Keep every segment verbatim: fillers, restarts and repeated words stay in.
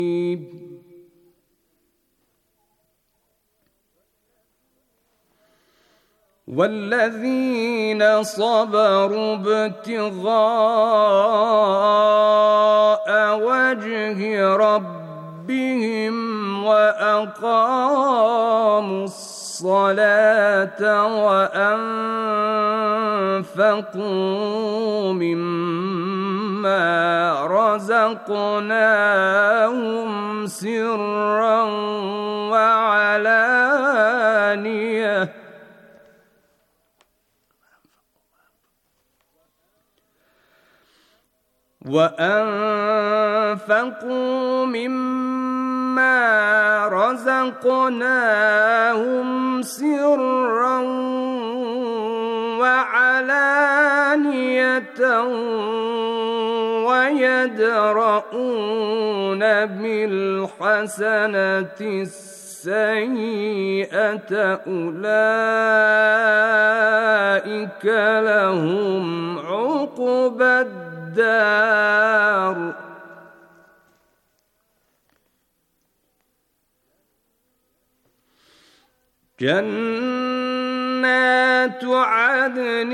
والذين صبروا ابتغاء وجه ربهم وأقاموا الصلاة وأنفقوا مما رزقناهم سرا وعلانية وأنفقوا مما رزقناهم سرا وعلانية ويدرؤون بالحسنة السيئة أولئك لهم عقبى الدار جنات عدن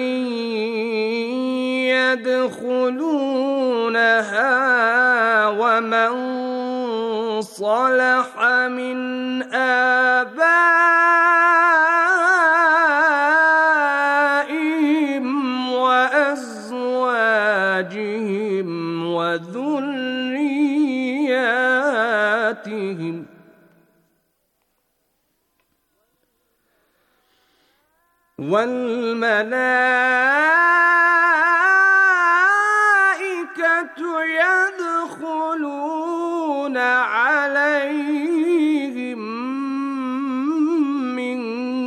يدخلونها ومن صلح من آبائهم وأزواجهم وذرياتهم والملائكة يدخلون عليهم من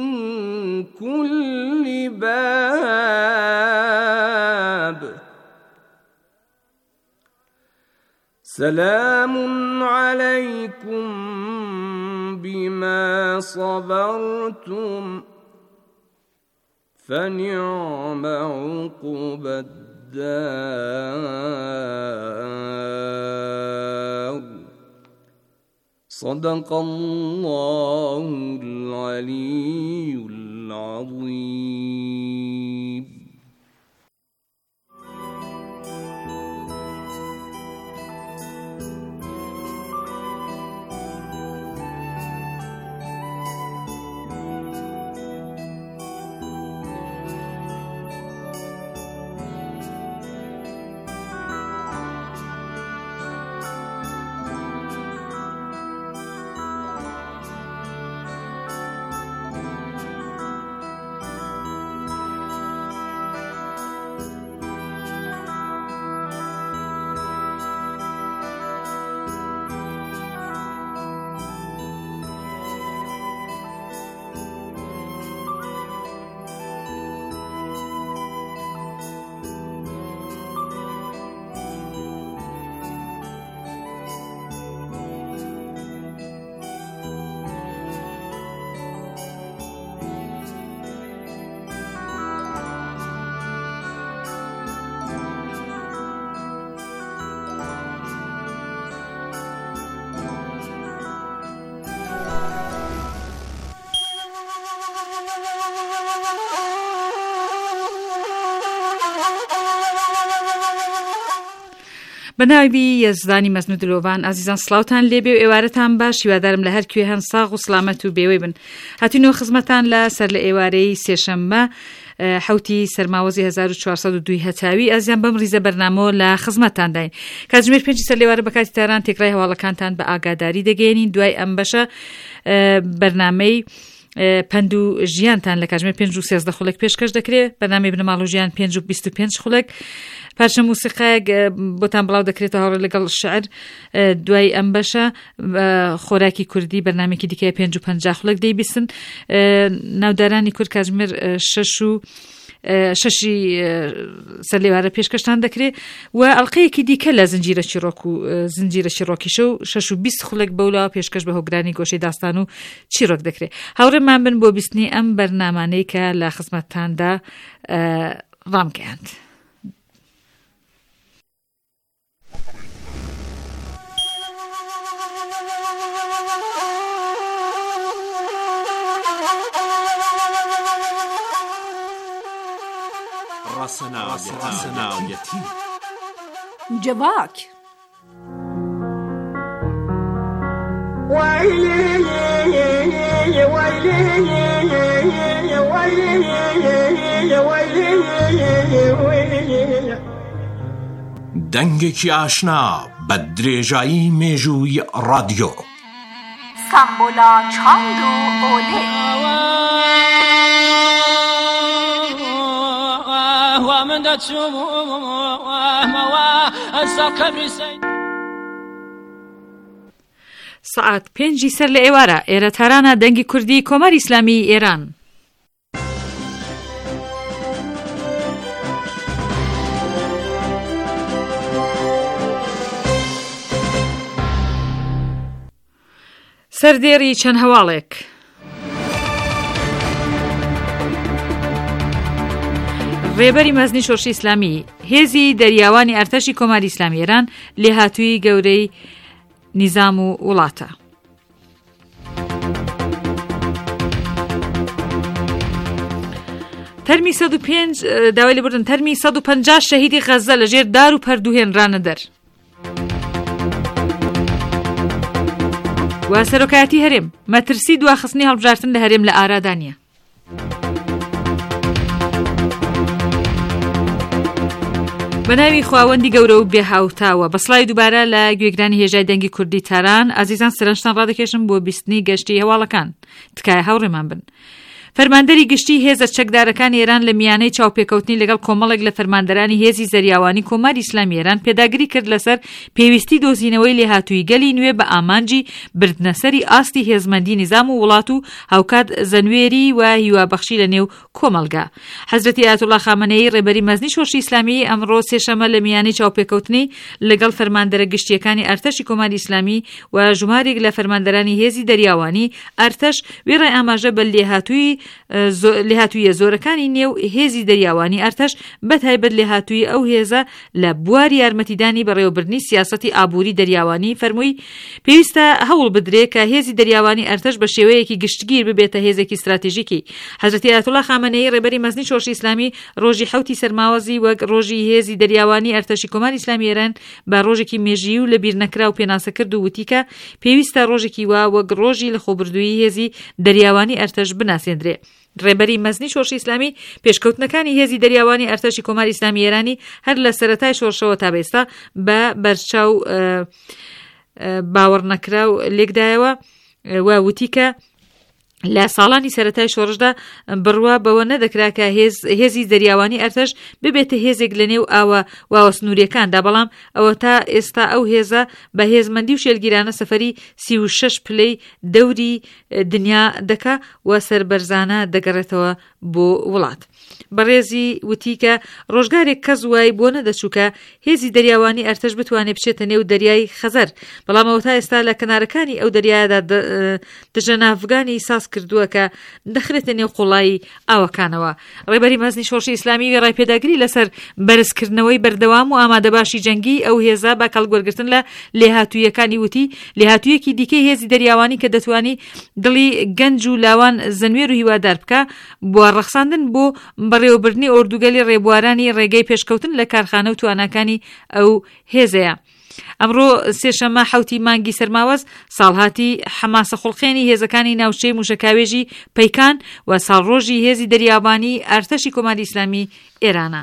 كل باب سلام عليكم بما صبرتم فنعم عقبى الدار صدق الله العلي العظيم. بەناوی یەزدانی مەزن و دلۆڤان ئازیزان سڵاوتان لێبێ و ئێوارەتان باش هیوادارم لە هەر کوێ هەن ساغ و سڵامەت و بێوەی بن. هاتوینەوە خزمەتان لە سەر لە ئێوارەی سێشەممە حوتی سەرماوەزی هەزار و چوارسەد و دوو هەتاوی ئازیان بەم ریزە بەرنامەوە لە خزمەتان داین. کاتژمێر پێنج سەر لێوارە بە کاتی تاران تێکرای هەواڵەکانتان بە ئاگاداری دەگەێنین. دوای ئەم بەشە بەرنامەی پند و ژیانتان لە کاتژمێر پێنج و سێزدە خولێک پێشکەش دەکرێت. بەرنامەی بنەماڵ و ژیان پێنج و بیست و پێنج خولێک پارچە موسیقایەک بۆتان بڵاو دەکرێتەوە هەوڕێ لەگەڵ شعر. دوای ئەم بەشە خۆراکی کوردی بەرنامێکی دیکە پێنج و پەنجا خولێک دەیبیستن. ناودارانی کورد کاتژمێر شەش و شەشی سەر لێوارە پێشکەشتان دەکرێت و ئەڵقەیەکی دیکە لە زنجیرە چیرۆک و زنجیرە چیرۆکیشە و شەش و بیست خولێک بەولاوە پێشکەش بە هۆگرانی گۆشەی داستان و چیرۆک دەکرێت. هاوڕێمان بن بۆ بیستنی ئەم بەرنامانەی کە لە خزمەتتاندا ڕامگەیاند. ڕەسەناوەتی جەواک دەنگێکی ئاشنا بە درێژایی مێژووی ڕادیۆ سامبۆلا چاند و ئۆلێ سعات پێنجی سەر لە ئێوارە ئێرە تارانە دەنگی کوردی کۆمەری ئیسلامی ئێران. سەردێڕی چەند هەواڵێک. ڕێبەری مەزنی شۆڕشی ئیسلامی هێزی دەریاوانی ئەرتەشی کۆماری ئیسلامی ئێران لێهاتووی گەورەی نیزام و وڵاتە. تەرمی سەد و پێنج داوای لێبوردن تەرمی سەد و پەنجا شەهیدی غەزە لەژێر دار و پەردوهێنرانە دەر. و سەرۆکایەتی هەرێم مەترسی دواخستنی هەڵبژاردن لە هەرێم لە ئارادانیە. بەناوی خواوەندی گەورە و بێهاوتاوە بەسڵای دووبارە لە گوێگرانی هێژای دەنگی کوردی تاران ئازیزان سەرنجتان ڕادەکێشم بۆ بیستنی گەشتی هەواڵەکان تکایە هاوڕێمان بن. فەرماندەری گشتی هێزە چەکدارەکانی ئێران لە میانەی چاوپێکەوتنی لەگەڵ کۆمەڵێک لە فەرماندەرانی هێزی زەریاوانی کۆماری ئیسلامی ئێران پێداگری کرد لەسەر پێویستی دۆزینەوەی لێهاتووی گەلی نوێ بە ئامانجی بردنەسەری ئاستی هێزمەندی نیزام و وڵات و هاوکات زەنوێری و هیوابەخشی لە نێو کۆمەلگا. حەزرەتی ئایەتوڵا خامنەیی ڕێبەری مەزنی شۆڕشی ئیسلامی ئەمڕۆ سێشەمە لە میانەی چاوپێکەوتنی لەگەڵ فەرماندەرە گشتیەکانی ئەرتەشی کۆماری ئیسلامی و ژمارێک لە فەرماندەرانی هێزی دەریاوانی ئەرتەش وێڕای ئاماژە بە لێهاتووی لێهاتوویە زۆرەکانی نێو هێزی دەریاوانی ئەرتەش بەتایبەت لێهاتووی ئەو هێزە لە بواری یارمەتیدانی بەڕێوەبردنی سیاسەتی ئابووری دەریاوانی فەرمووی پێویستە هەوڵ بدرێت کە هێزی دەریاوانی ئەرتەش بە شێوەیەکی گشتگیر ببێتە هێزێکی استراتیژیکی. حەزرەتی ئایەتوڵا خامنەیی ڕێبەری مەزنی شۆڕشی ئیسلامی ڕۆژی حەوتی سەرماوەزی وەک ڕۆژی هێزی دەریاوانی ئەرتەشی کۆماری ئیسلامی ئێران بە ڕۆژێکی مێژووی و لە بیرنەکرا و پێناسە کرد و وتیکە پێویستە ڕۆژێکی وا وەک ڕۆژی لەخۆبردووی هێزی دەریاوانی ئەرتەش بناسێنرێ. ڕێبەری مەزنی شۆڕشی ئیسلامی پێشکەوتنەکانی هێزی دەریاوانی ئەرتەشی کۆماری ئیسلامی ئێرانی هەر لە سەرەتای شۆڕشەوە تا بێستا بە بەرچاو باوەڕ نەکراو لێکدایەوە و وتیکە لە ساڵانی سەرەتای شۆڕشدا بڕوا بەوە نەدەکرا کە هێزی دەریاوانی ئەرتەش ببێتە هێزێک لە نێو ئاوە واوە سنووریەکاندا، بەڵام ئەوە تا ئێستا ئەو هێزە بە هێزمەندی و شێلگیرانە سەفەری سی و شەش پلەی دەوری دنیا دەکا و سەربەرزانە دەگەڕێتەوە بۆ وڵات. بەڕێزی وتیکە ڕۆژگارێک کەس وای بۆ نەدەچووکە هێزی دەریاوانی ئەرتەش بتوانێت بچێتە نێو دەریای خەزەر، بەڵام ئەوە تا ئێستا لە کەنارەکانی ئەو دەریایدا دژەناافگانی ساز کردووە کە دەخرێتە نێو قوڵایی ئاوەکانەوە. ڕێبەری مەزنی شۆڕشی ئیسلامی وێڕای پێداگری لەسەر بەرزکردنەوەی بەردەوام و ئامادەباشی جەنگی ئەو هێزە بە کەڵگوەرگرتن لە لێهاتوویەکانی وتی لێهاتوویەکی دیکەی هێزی دەریاوانی کە دەتوانی دڵی گەنج و لاوان زەنوێر و هیوادار بکە بۆ ڕەخساندن بۆ بەڕێوەبردنی ئۆردوگەلی ڕێبوارانی ڕێگەی پێشکەوتن لە کارخانە و تواناکانی ئەو هێزەیە. ئەمڕۆ سێشەمە حەوتی مانگی سەرماوەز ساڵهاتی حەماسە خوڵقێنی هێزەکانی ناوچەی موشەکاوێژی پەیکان و ساڵڕۆژی هێزی دەریاوانی ئەرتەشی کۆماری ئیسلامی ئێرانە.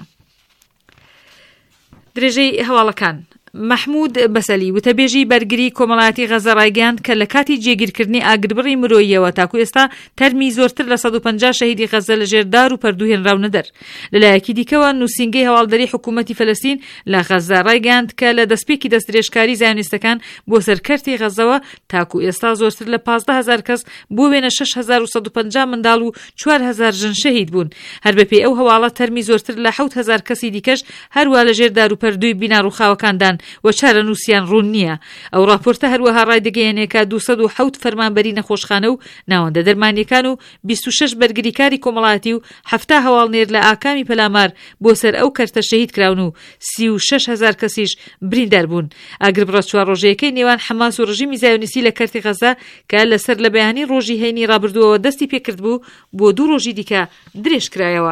درێژەی هەواڵەکان محمود بەسەلی وتەبێژی بەرگری کۆمەڵایەتی غەزە ڕایگەیاند کە لە کاتی جێگیرکردنی ئاگربڕی مرۆییەوە تاکو ئێستا تەرمی زۆرتر لە سەد و پەنجا شەهیدی غەزە لە ژێردار و پەردوهێنراونە دەر. لەلایەکی دیکەوە نووسینگەی هەواڵدەری حکوومەتی فەلەستین لە غەزە ڕایگەیاند کە لە دەستپێکی دەستدرێژکاری زایۆنیستەکان بۆ سەرکەرتی غەزەوە تاکو ئێستا زۆرتر لە پازدە هەزار کەس بۆ وێنە شەش هەزار و سەد و پەنجا منداڵ و چوار هەزار ژن شەهید بوون. هەر بەپێی ئەو هەواڵە تەرمی زۆرتر لە حەوت هەزار کەسی دیکەش هەروە لە ژێردار و پەردووی بیناڕووخاوەکاندان نەکردویان و چارە نووسیان ڕوون نییە. ئەو راپۆرتە هەروەها ڕای دەگەیەنێکە دووسەد و حەوت فەرمانبەری نەخۆشخانە و ناوەندە دەرمانیەکان و بیست و شەش بەرگریکاری کۆمەڵایەتی و هەفتا هەواڵنێر لە ئاکامی پەلامار بۆ سەر ئەو کەرتە شەهید کراون و سی و شەش هەزار کەسیش بریندار بوون. ئاگربڕە چوار ڕۆژەیەکەی نێوان حەماس و ڕژیمی زایۆنیستی لە کەرتی غەزا کە لەسەر لە بەیانی ڕۆژی هەینی ڕابردووەوە دەستی پێکرد بوو بۆ دوو ڕۆژی دیکە درێژ کرایەوە.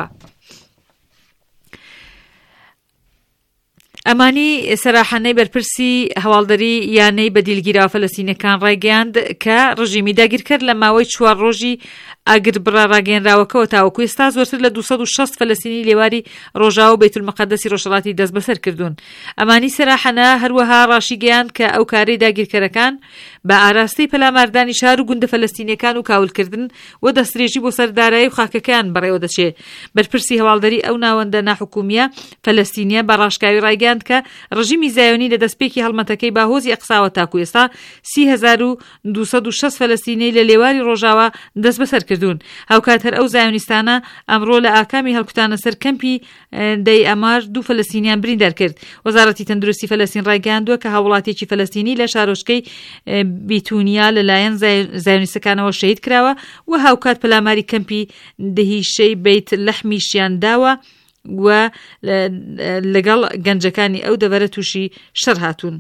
ئەمانی سەراحانەی بەرپرسی هەواڵدەری یانەی بە دیلگیراوە فەلەستینیەکان ڕایگەیاند کە ڕژیمی داگیرکرد لە ماوەی چوار ڕۆژی ئاگربڕە ڕاگەیەنراوەکەوە تاوەکو ئێستا زۆرتر لە دووسەد و شەست فەلەستینی لێواری ڕۆژاوە و بەیتولمەقەدەسی ڕۆژهەڵاتی دەست بەسەر کردوون. ئەمانی سەراحانە هەروەها ڕاشی گەیاند کە ئەو کارەی داگیرکەرەکان بە ئاراستەی پەلاماردانی شار و گوندە فەلەستینیەکان و کاولکردن و دەستدرێژی بۆ سەردارایی و خاکەکەیان بەڕێوە دەچێت. بەرپرسی هەواڵدەری ئەو ناوەندە ناحکومیە فەلەستینیە بە ڕاشکاوی ڕایگەیاند کە ڕژیمی زایۆنی لە دەستپێکی هەڵمەتەکەی باهۆزی ئەقساوە تاکو ئێستا سی هەزار و دووسەد و شەست فەلەستینی لە لێواری ڕۆژاوە دەست بەسەر کردوون. هاوکات هەر ئەو زایۆنیستانە ئەمڕۆ لە ئاکامی هەڵکوتانە سەر کەمپی دەی ئەمار دوو فەلەستینیان بریندار کرد. وەزارەتی تەندروستی فەلەستین ڕایگەیاندووە کە هاوڵاتێکی فەلەستینی لە شارۆچکەی بیتونیا لەلایەن زایۆنیستەکانەوە شەهید کراوە و هاوکات پەلاماری کەمپی دهیشەی بیت لەحمیشیان داوە و لەگەڵ گەنجەکانی ئەو دەڤەرە تووشی شەڕ هاتوون.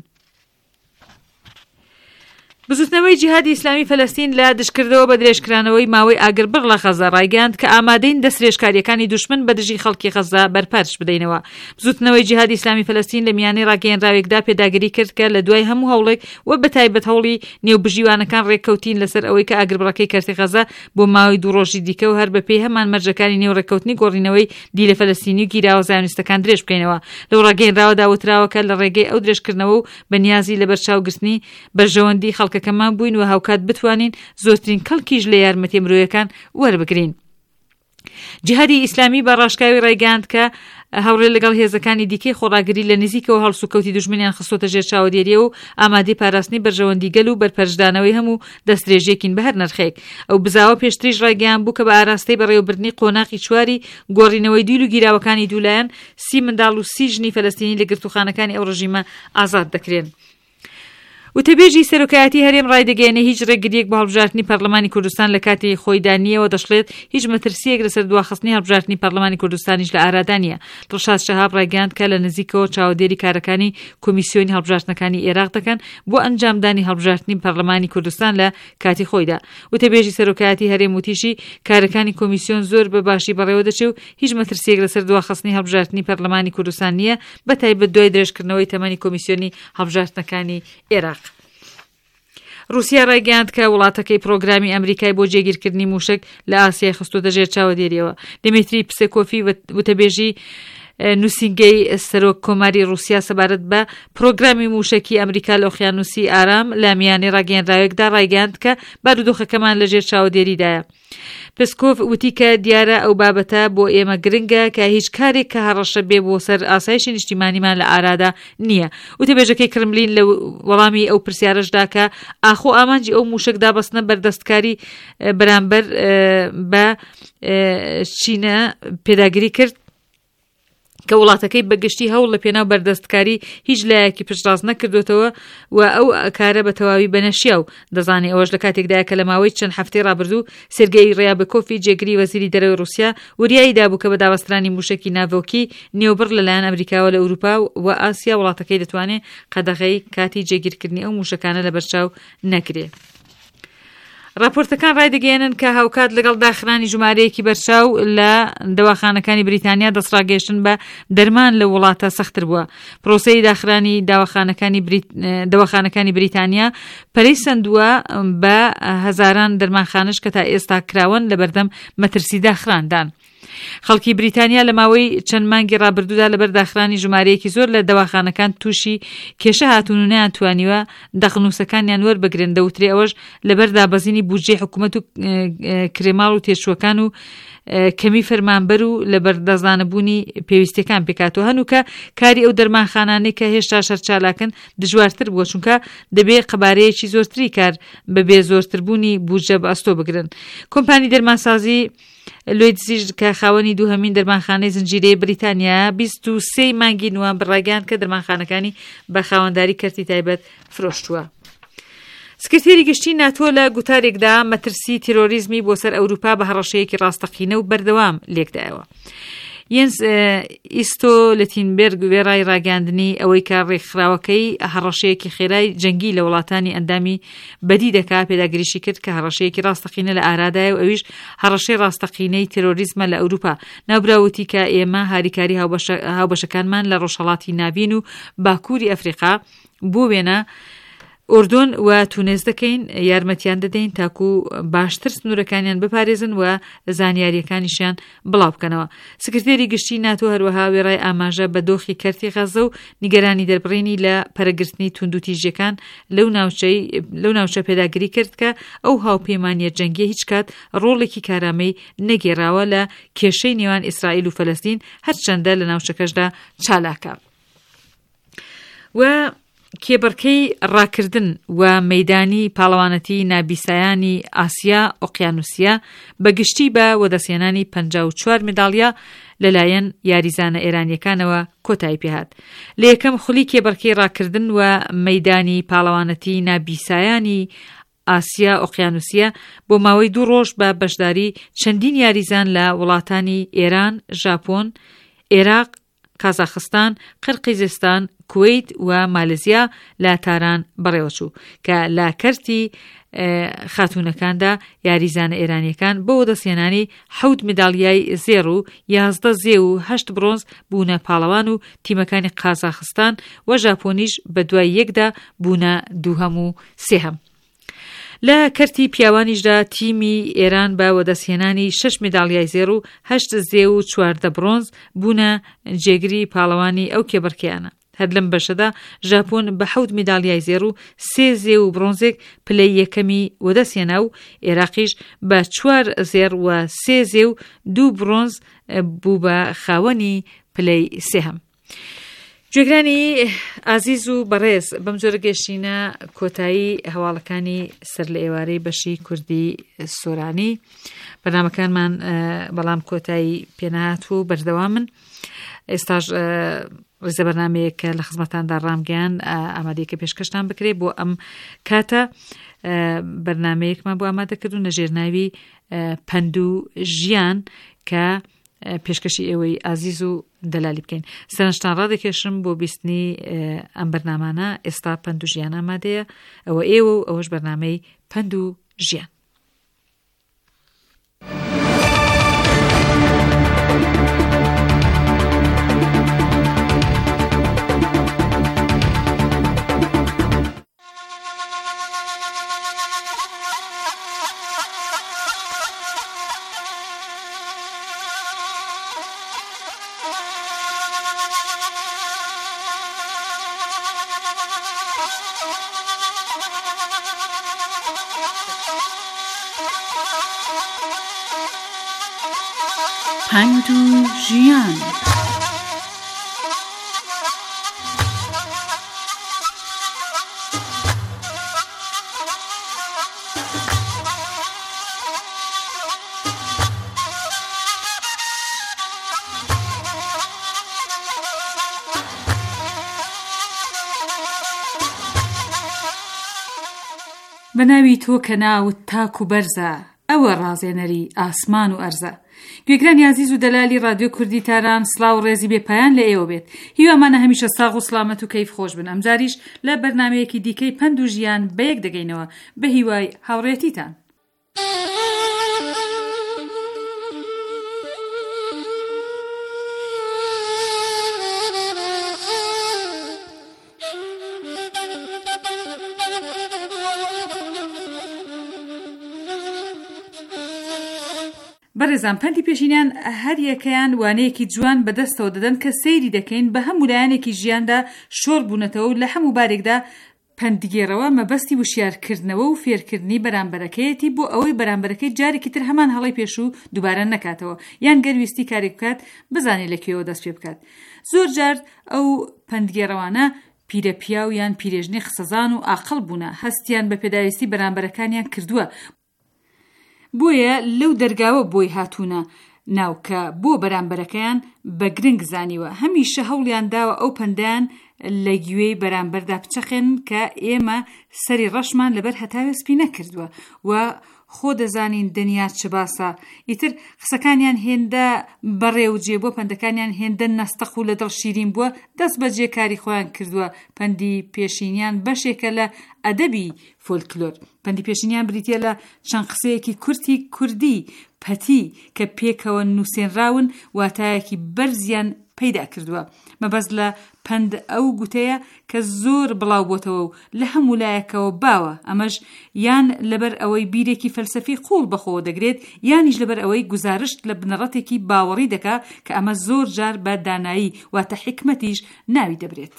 بزوتنەوەی جیهادی ئیسلامی فەلەستین لە دشکردەوە بە درێژکرانەوەی ماوەی ئاگربڕ لە غەزا ڕایگەیاند کە ئامادەین دەست درێژکاریەکانی دوشمن بە دژی خەڵکی غەزا بەرپارش بدەینەوە. بزوتنەوەی جیهادی ئیسلامی فەلەستین لە میانەی ڕاگەیەنراوێکدا پێداگیری کرد کە لە دوای هەموو هەوڵێک و بەتایبەت هەوڵی نێوبژیوانەکان ڕێککەوتین لەسەر ئەوەی کە ئاگربڕەکەی کەرتی غەزا بۆ ماوەی دوو ڕۆژی دیکە و هەر بەپێی هەمان مەرجەکانی نێو ڕێککەوتنی گۆڕینەوەی دی لە فەلەستینی و گیراوە زایۆنیستەکان درێژ بکەینەوە. لەو ڕاگەیەنراوەدا وتراوە کە لە ڕێگەی ئەو درێژکردنەوە و بەنیازی لە بەرچاوگرتنی بەرژەوەندی خەڵکەکەمان بووین و هاوکات بتوانین زۆرترین کەڵکیش لە یارمەتی مرۆیەکان وەربگرین. جیهادی ئیسلامی بە ڕاشکاوی ڕایگەیاند کە هەوڕێ لەگەڵ هێزەکانی دیکەی خۆڕاگری لە نزیکەوە هەڵسوکەوتی دوژمنیان خستۆتە ژێر چاودێریە و ئامادەی پاراستنی بەرژەوەندی گەل و بەرپەرشدانەوەی هەموو دەستدرێژێکین بە هەر نرخێک. ئەو بزاوە پێشتریش ڕایگەیان بوو کە بە ئاراستەی بەڕێوەبردنی قۆناقی چواری گۆڕینەوەی دیل و گیراوەکانی دوولایەن سی منداڵ و سی ژنی فەلەستینی لە گرتوخانەکانی ئەو ڕژیمە ئازاد دەکرێن. وتەبێژی سەرۆکایەتی هەرێم ڕایدەگەیەنێ هیچ ڕێگریەک بە هەڵبژاردننی پەرلەمانی کوردستان لە کاتی خۆی دانیەوە دەشڵێت هیچ مەترسیەک لەسەر دواخستنی هەڵبژاردننی پەرلەمانی کوردستانیش لە ئارادانیە. دڵشاد شەهاب ڕایگەیاند کە لە نزیکەوە چاودێری کارەکانی کۆمیسیۆنی هەڵبژاردنەکانی عێراق دەکەن بۆ ئەنجامدانی هەڵبژاردننی پەرلەمانی کوردستان لە کاتی خۆیدا. وتەبێژی سەرۆکایەتی هەرێم وتیشی کارەکانی کۆمیسیۆن زۆر بە باشی بەڕێوە دەچێت و هیچ مەترسیەک لەسەر دواخستنی هەڵبژاردننی پەرلەمانی کوردستان نییە بەتایبەت دوای درێژکردنەوەی تەمەنی کۆمیسیۆنی هەڵبژاردنەکانی عێراق. رووسیا ڕایگەیاند کە وڵاتەکەی پرۆگرامی ئەمریکای بۆ جێگیرکردنی موشک لە ئاسیای خستوتە ژێر چاودێریەوە. دمیتری پسکۆفی وتەبێژی نووسینگەی سەرۆک کۆماری رووسیا سەبارەت بە پرۆگرامی موشکی ئەمریکا لە ئۆقیانوسی ئارام لە میانەی ڕاگەیەنراوێکدا ڕایگەیاند کە بارودۆخەکەمان لە ژێر چاودێریدایە. پسکۆف وتی کە دیارە ئەو بابەتە بۆ ئێمە گرنگە کە هیچ کارێک کە هەڕەشە بێ بۆ سەر ئاسایشی نیشتیمانیمان لە ئارادا نییە. وتەبێژەکەی کرملین لە وەڵامی ئەو پرسیارەشدا کە ئاخۆ ئامانجی ئەو موشک دابەستنە بەردەستکاری بەرامبەر بە چینە پێداگیری کرد کە وڵاتەکەی بەگشتی هەوڵ لە پێناو بەردەستکاری هیچ لایەکی پشتڕاست نەکردوێتەوە و ئەو کارە بە تەواوی بەنەشیە و دەزانێت ئەوەش لە کاتێکدایە کە لە ماوەی چەند هەفتەی ڕابردوو سێرگەی ڕیابکۆفی جێگری وەزیری دەرەوەی رووسیا وریایی دابوو کە بە دابەسترانی موشکی ناڤۆکی نێوبڕ لەلایەن ئەمریکاوە لە ئەوروپا و ئاسیا وڵاتەکەی دەتوانێت قەدەغەی کاتی جێگیرکردنی ئەو موشکانە لە بەرچاو نەکرێت. راپۆرتەکان ڕایدەگەیەنن کە هاوکات لەگەڵ داخرانی ژمارەیەکی بەرچاو لە دەواخانەکانی بریتانیا دەسڕاگەیشتن بە دەرمان لە وڵاتە سەختتر بووە. پرۆسەی داخرانی داواخانەکانی دەواخانەکانی بریتانیا پەرەی سندووە بە هەزاران دەرمانخانش کە تا ئێستا کراون لە بەردەم مەترسی داخراندان. خەڵکی بریتانیا لە ماوەی چەند مانگی ڕابردوودا لەبەر داخرانی ژمارەیەکی زۆر لە دەواخانەکان تووشی کێشە هاتوون و نەیانتوانیوە دەخنووسەکانیان وەربگرن. دەوترێ ئەوەش لەبەر دابەزینی بودجێ حکوومەت و کرێماڵ و تێشوەکان و کەمی فەرمانبەر و لە بەردەزانەبوونی پێویستەکان پێکاتەوە. هەنووکە کاری ئەو دەرمانخانانەی کە هێشتا شەرچالاکن دژوارتر بووە چونکە دەبێت قەبارەیەکی زۆرتری کار بەبێ زۆرتربوونی بودجە بە ئەستۆ بگرن. کۆمپانی دەرمانسازی لۆیدزیش کە خاوەنی دووهەمین دەرمانخانەی زنجیرەی بریتانیا بیست و سێ مانگی نوان بڕاگەیان کە دەرمانخانەکانی بە خاوەنداری کەرتی تایبەت فرۆشتووە. سکرتێری گشتی ناتۆ لە گوتارێکدا مەترسی تیرۆریزمی بۆ سەر ئەوروپا بە هەڕەشەیەکی ڕاستەقینە و بەردەوام لێکدایەوە. یەنس ئیستۆلتینبێرگ وێڕای ڕاگەاندنی ئەوەی کە ڕێکخراوەکەی هەڕەشەیەکی خێرای جەنگی لە وڵاتانی ئەندامی بەدی دەکا پێداگریشی کرد کە هەڕەشەیەکی ڕاستەقینە لە ئارادایە و ئەویش هەڕەشەی ڕاستەقینەی تیرۆریزمە لە ئەوروپا. ناوبراوتی کە ئێمە هاریکاری هاوبەشەکانمان لە ڕۆژهەڵاتی ناوین و باکووری ئەفریقا بۆ وێنە ئوردون و تونس دەکەین، یارمەتیان دەدەین تاکو باشتر سنوورەکانیان بپارێزن و زانیاریەکانیشیان بڵاو بکەنەوە. سکرتێری گشتی ناتۆ هەروەها وێڕای ئاماژە بە دۆخی کەرتی غەزە و نیگەرانی دەربڕینی لە پەرەگرتنی توندوتیژیەکان لەو ناوچە پێداگری کرد کە ئەو هاوپەیمانیە جەنگیە هیچ کات ڕۆڵێکی کارامەی نەگێڕاوە لە کێشەی نێوان ئیسرائیل و فەلەستین هەرچەندە لە ناوچەکەشدا چالاکە. و کێبڕکەی ڕاکردن و مەیدانی پاڵەوانەتی نابیسایانی ئاسیا ئۆقیانوسیا بەگشتی بە وەدەسێنانی پەنجا و چوار مێداڵیا لەلایەن یاریزانە ئێرانیەکانەوە کۆتایی پێهات. لە یەکەم خولی کێبڕکەی ڕاکردن و مەیدانی پاڵەوانەتی نابیسایانی ئاسیا ئۆقیانوسیا بۆ ماوەی دوو ڕۆژ بە بەشداری چەندین یاریزان لە وڵاتانی ئێران، ژاپۆن، عێراق، کازاخستان، قرقیزستان، کوێیت و مالێزیا لە تاران بەڕێوەچوو کە لە کەرتی خاتوونەکاندا یاریزانە ئێرانیەکان بۆ دەسێنانی حەوت مێداڵیای زێڕ و یازدە زێ و هەشت برۆنز بوونە پاڵەوان و تیمەکانی قازاخستان و ژاپۆنیش بە دوای یەکدا بوونە دووهەم و سێهەم. لە کەرتی پیاوانیشدا تیمی ئێران بە وەدەسهێنانی شەش مێداڵیای زێڕ و هەشت زێ و چواردە برۆنز بوونە جێگری پاڵەوانی ئەو کێبڕکەیانە. هەر لەم بەشەدا ژاپۆن بە حەوت مێداڵیای زێڕ و سێ زێ و برۆنزێک پلەی یەکەمی وەدەسهێنا و عێراقیش بە چوار زێڕ و سێ زێ و دوو برۆنز بوو بە خاوەنی پلەی سێهەم. گوێگرانی ئازیز و بەڕێز، بەم جۆرە گەشتینە کۆتایی هەواڵەکانی سەر لە ئێوارەی بەشی کوردی سۆرانی. بەرنامەکانمان بەڵام کۆتایی پێنەهات و بەردەوامن. ئێستاش ڕێزە بەرنامەیە کە لە خزمەتاندا ڕامگەیان ئامادەیەکە پێشکەشتان بکرێ بۆ ئەم کاتە بەرنامەیەکمان بۆ ئامادەکردو نەژێرناوی پەند و ژیان کە پێشکەشی ئێوەی ئازیز و دەلالی بکەین. سەرنجتان ڕادێکێشم بۆ بیستنی ئەم بەرنامانە. ئێستا پەند و ژیان ئامادەیە، ئەوە ئێوە و ئەوەش بەرنامەی پەند و ژیان. پەند و ژیان. بەناوی تۆ کە ناوت تاک و بەرزە، ئەوە ڕازێنەری ئاسمان و ئەرزە. گوێگرانی عزیز و دەلالی رادیۆ کوردی تاران، سڵاو و ڕێزی بێپایان لە ئێوە بێت. هیوامانە هەمیشە ساغ و سلامەت و کەیف خۆش بن. ئەمجاریش لە بەرنامەیەکی دیکەی پەند و ژیان بەیەک دەگەینەوە بە هیوای هاوڕێتیتان. بەڕێزان، پەندی پێشینیان هەر یەکەیان وانەیەکی جوان بەدەستەوە دەدەن کە سەیری دەکەین بە هەموو لایەنێکی ژیاندا شۆڕ بوونەتەوە و لە هەموو بارێکدا پەندگێڕەوە مەبەستی وشیارکردنەوە و فێرکردنی بەرامبەرەکەیەتی بۆ ئەوەی بەرامبەرەکەی جارێکی تر هەمان هەڵی پێش و دووبارە نەکاتەوە، یان گەرویستی کارێک بکات بزانێت لەکوێوە دەست پێ بکات. زۆر جار ئەو پەندگێڕەوانە پیرە پیا و یان پیرێژنی خسەزان و ئاقڵ بوونە، هەستیان بە پێداویستی بەرامبەرەکانیان کردووە. بۆیە لەو دەرگاوە بۆی هاتوونە ناوکە بۆ بەرامبەرەکەیان بە گرنگ زانیوە. هەمیشە هەوڵیان داوە ئەو پەندیان لە گوێی بەرامبەردا بچەخێن کە ئێمە سەری ڕەشمان لەبەر هەتاوێسپی نەکردووە و خۆ دەزانین دنیا چ باسە. ئیتر قسەکانیان هێندە بەڕێ و جێ بۆ پەندەکانیان هێندە نەستەخ و لە دڵ شیرین بووە، دەست بە جێکاری خۆیان کردووە. پەندی پێشینیان بەشێکە لە ئەدەبی فۆلکلۆر. پەندی پێشینیان بریتە لە چەند قسەیەکی کورتی کوردی پەتی کە پێکەوە نووسێنراون واتایەکی بەرزیان پەیدا کردووە. مەبەست لە پەند ئەو گوتەیە کە زۆر بڵاو بۆتەوە و لە هەموو لایەکەوە باوە. ئەمەش یان لەبەر ئەوەی بیرێکی فەلسەفی قوڵ بەخۆوە دەگرێت، یانیش لەبەر ئەوەی گزارشت لە بنەڕەتێکی باوەڕی دەکا کە ئەمە زۆر جار بە دانایی واتە حکمەتیش ناوی دەبرێت.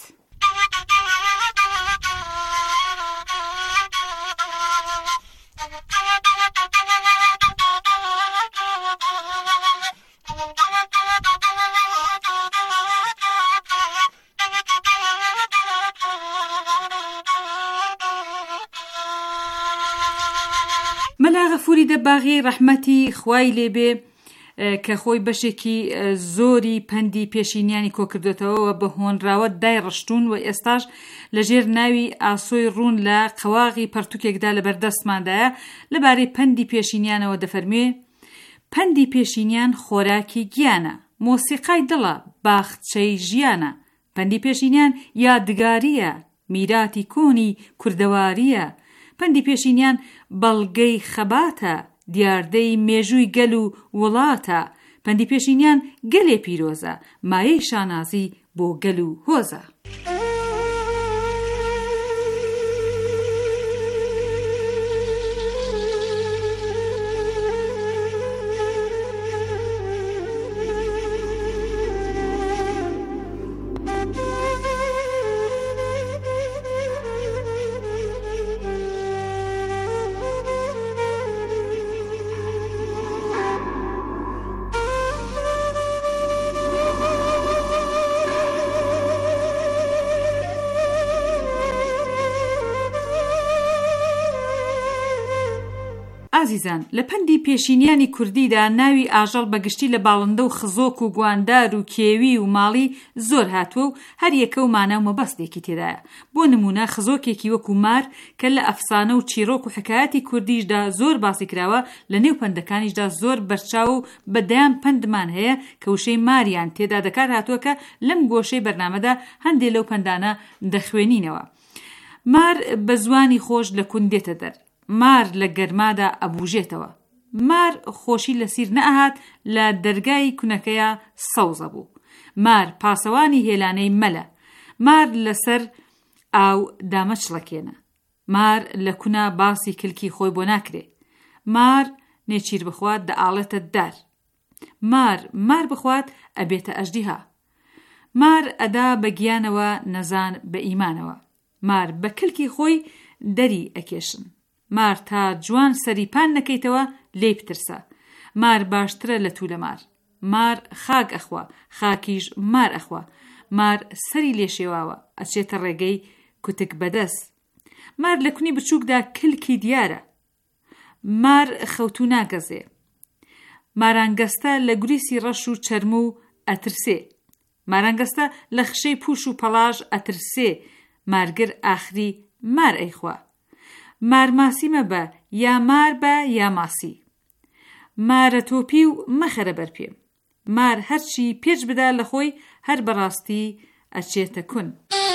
مەلا غەفووری دەباغی ڕەحمەتی خوای لێبێ کە خۆی بەشێکی زۆری پەندی پێشینیانی کۆکردێتەوە بە هۆنراوە دای ڕشتون و ئێستاش لەژێر ناوی ئاسۆی ڕوون لە قەواغی پەرتوکێکدا لە بەردەستماندایە لەبارەی پەندی پێشینیانەوە دەفەرمێ: پەندی پێشینیان خۆراکی گیانە، مۆسیقای دڵە، باخچەی ژیانە. پەندی پێشینیان یادگاریە، میراتی کۆنی کوردەواریە. پەندی پێشینیان بەڵگەی خەباتە، دیاردەی مێژووی گەل و وڵاتە. پەندی پێشینیان گەلێ پیرۆزە، مایەی شانازی بۆ گەل و هۆزە. ئازیزان، لە پەندی پێشینیانی کوردیدا ناوی ئاژەڵ بەگشتی لە باڵندە و خزۆک و گواندار و کێوی و ماڵی زۆر هاتووە و هەر یەکە و مانە و مەبەستێکی تێدایە. بۆ نمونە خزۆکێکی وەکو مار کە لە ئەفسانە و چیرۆک و حکایەتی کوردیشدا زۆر باسی کراوە، لە نێو پەندەکانیشدا زۆر بەرچاو و بەدەیان پەندمان هەیە کە وشەی ماریان تێدا دەکار هاتووە کە لەم گۆشەی بەرنامەدا هەندێک لەو پەندانە دەخوێنینەوە. مار بە زوانی خۆش لە کون دێتە دەر، مار لە گەرمادا ئەبوژێتەوە. مار خۆشی لە سیر نەهات، لە دەرگای کونەکەیە سەوزە بوو. مار پاسەوانی هێلانەی مەلە. مار لەسەر ئاو دامەچڵەکێنە. مار لە کونا باسی کلکی خۆی بۆ ناکرێ. مار نێچیر بخوات دەئاڵێتە دار. مار مار بخوات ئەبێتە ئەژدیها. مار ئەدا بە گیانەوە نەزان بە ئیمانەوە. مار بە کلکی خۆی دەری ئەکێشن. مار تا جوان سەریپان نەکەیتەوە لێی بترسە. مار باشترە لە توولە مار. مار خاک ئەخوا، خاکیش مار ئەخوا. مار سەری لێشێواوە ئەچێتە ڕێگەی کوتک بەدەست. مار لە کونی بچووکدا کلکی دیارە. مار خەوتو ناگەزێ. مارانگەستە لە گوریسی ڕەش و چەرم و ئەترسێ. مارانگەستە لە خشەی پوش و پەڵاژ ئەترسێ. مارگر ئاخری مار ئەیخوا. مار ماسی مەبە، یا مار بە یا ماسی. مارە تۆپی و مەخەرە بەرپێم. مار هەرچی پێچ بدا لە خۆی هەر بەڕاستی ئەچێتە کون.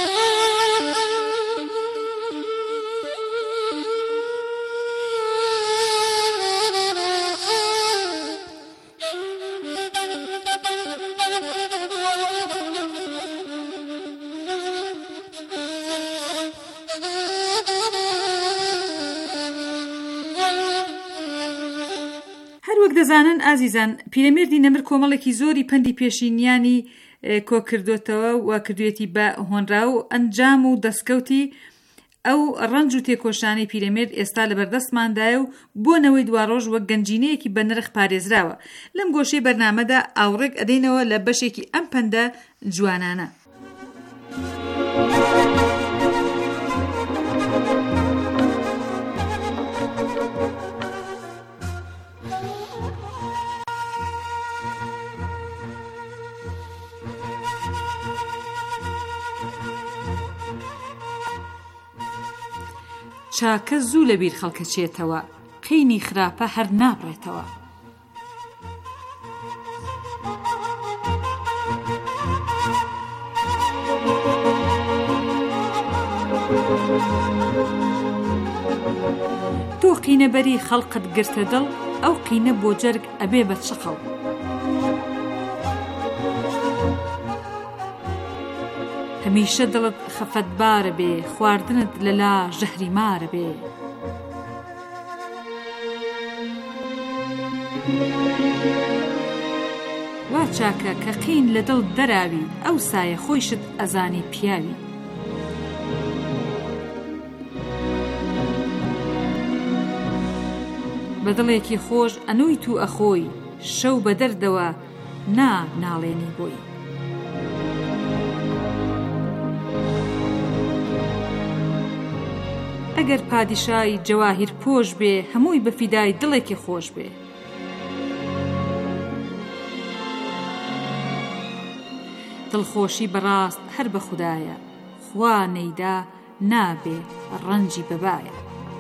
دەزانن ئازیزان، پیرەمێردی نەمر کۆمەڵێکی زۆری پەندی پێشینیانی کۆکردوێتەوە و کردوێتی بە هۆنرا و ئەنجام و دەستکەوتی ئەو ڕەنج و تێکۆشانەی پیرەمێرد ئێستا لە بەردەستماندایە و بۆنەوەی دواڕۆژ وەک گەنجینەیەکی بە نرخ پارێزراوە. لەم گۆشەی بەرنامەدا ئاوڕێک ئەدەینەوە لە بەشێکی ئەم پەندە جوانانە. چاکە زوو لە بیر خەڵکە چێتەوە، قینی خراپە هەر نابڕێتەوە. تۆ قینەبەری خەڵقت گرتە دڵ، ئەو قینە بۆ جەرگ ئەبێ بە چقەڵ. هەمیشە دڵت خەفەتبارە بێ، خواردنت لەلا ژەهری مارە بێ. وا چاکە کە قین لە دڵ دەراوی، ئەو سایە خۆیشت ئەزانی پیاوی. بە دڵێکی خۆش ئەنوویت و ئەخۆی، شەو بە دەردەوە نا ناڵێنی بۆی. ئەگەر پادیشای جەواهیر پۆش بێ، هەمووی بە فیدای دڵێکی خۆش بێ. دڵخۆشی بەڕاست هەر بە خودایە، خوا نەیدا نابێ ڕەنجی بەبایە.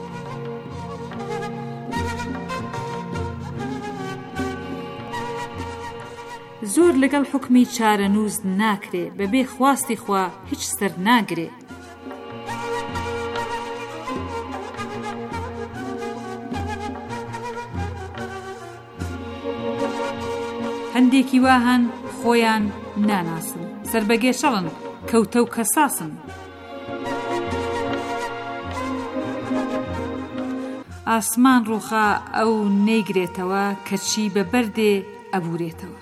زۆر لەگەڵ حکمی چارەنووس ناکرێ، بەبێ خواستی خوا هیچ سەر ناگرێ. هەندێکی وا هەن خۆیان ناناسن، سەربەگێ شەڵن، کەوتە و کەساسن. ئاسمان ڕووخا ئەو نەیگرێتەوە، کەچی بە بەردێ ئەبورێتەوە.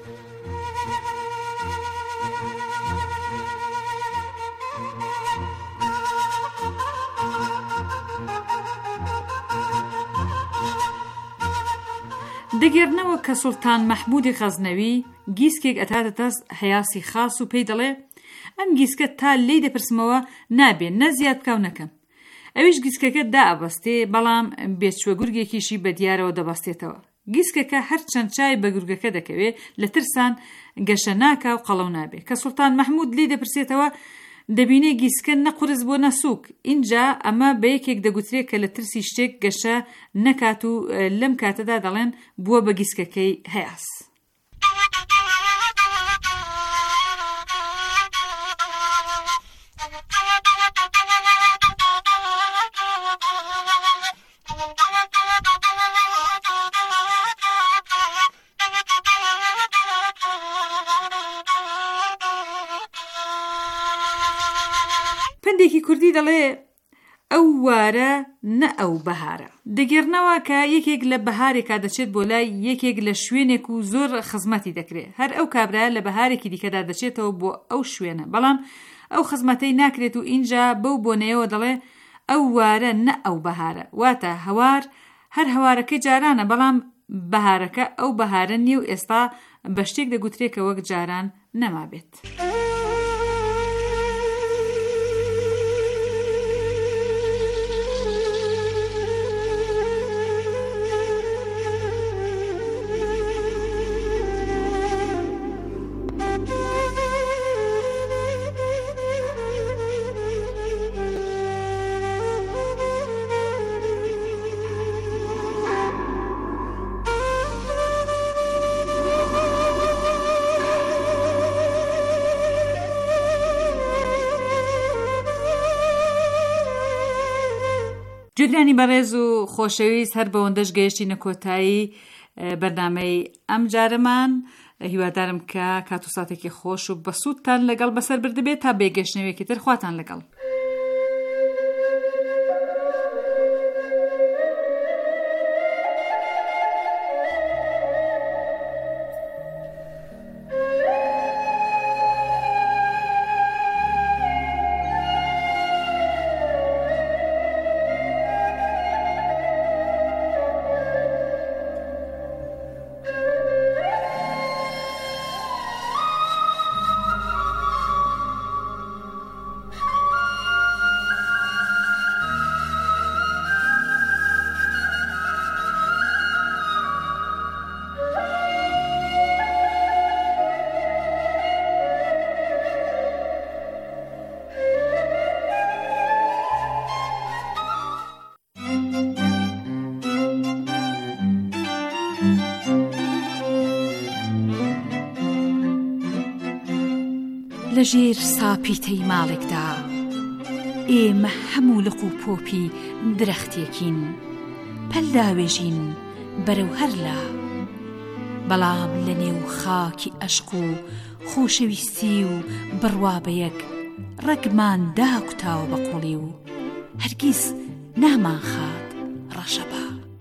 دەگەرنەوە کە سوڵتان مەحموودی غەزنەوی گیسکێک ئەتاتە دەست هەیاسی خاص و پێی دەڵێ ئەم گیسکە تا لێی دەپرسمەوە نابێن نە زیاد بکاو نەکەم. ئەویش گیسکەکە دائەبەستێ، بەڵام بێچوە گورگێکیشی بە دیارەوە دەبەستێتەوە. گیسکەکە هەر چەند چای بە گورگەکە دەکەوێ، لە ترسان گەشە ناکا و قەڵەو نابێ. کە سوڵتان مەحموود لێی دەپرسێتەوە دەبینێ گیسکە نەقورس بۆ نەسووک. اینجا ئەمە بە یەکێک دەگوترێت کە لە ترسی شتێک گەشە نەکات و لەم کاتەدا دەڵێن بووە بە گیسکەکەی هەیاس. پندێکی کوردی دەڵێ ئەو وارە نە ئەو بەهارە. دەگەرنەوە کە یەکێک لە بەهارێکا دەچێت بۆ لای یەکێک لە شوێنێک و زۆر خزمەتی دەکرێت. هەر ئەو کابرایە لە بەهارێکی دیکەدا دەچێتەوە بۆ ئەو شوێنە، بەڵام ئەو خزمەتەی ناکرێت و اینجا بەو بۆنەیەوە دەڵێ ئەو وارە نە ئەو بەهارە. واتە هەوار هەر هەوارەکەی جارانە، بەڵام بەهارەکە ئەو بەهارە نیە و ئێستا بە شتێک دەگوترێت کە وەک جاران نەمابێت. گوێگرانی بەڕێز و خۆشەویست، هەر بەوەندەش گەیشتینە کۆتایی بەرنامەی ئەم جارەمان. هیوادارم کە کات و ساتێکی خۆش و بەسوودتان لەگەڵ بەسەر بردبێت تا بێگەشتنەوەیەکی تر خواتان لەگەڵ. لە ژێر ساپیتەی ماڵێکدا ئێمە هەموو لق و پۆپی درەختێکین پەلداوێژین بەرەو هەرلا بەڵام لە نێو خاکی عەشق و خۆشەویستی و بڕوابەیەک ڕەگمان داکوتاوە بە قوڵی و هەرگیز نامان خات ڕەشەبا.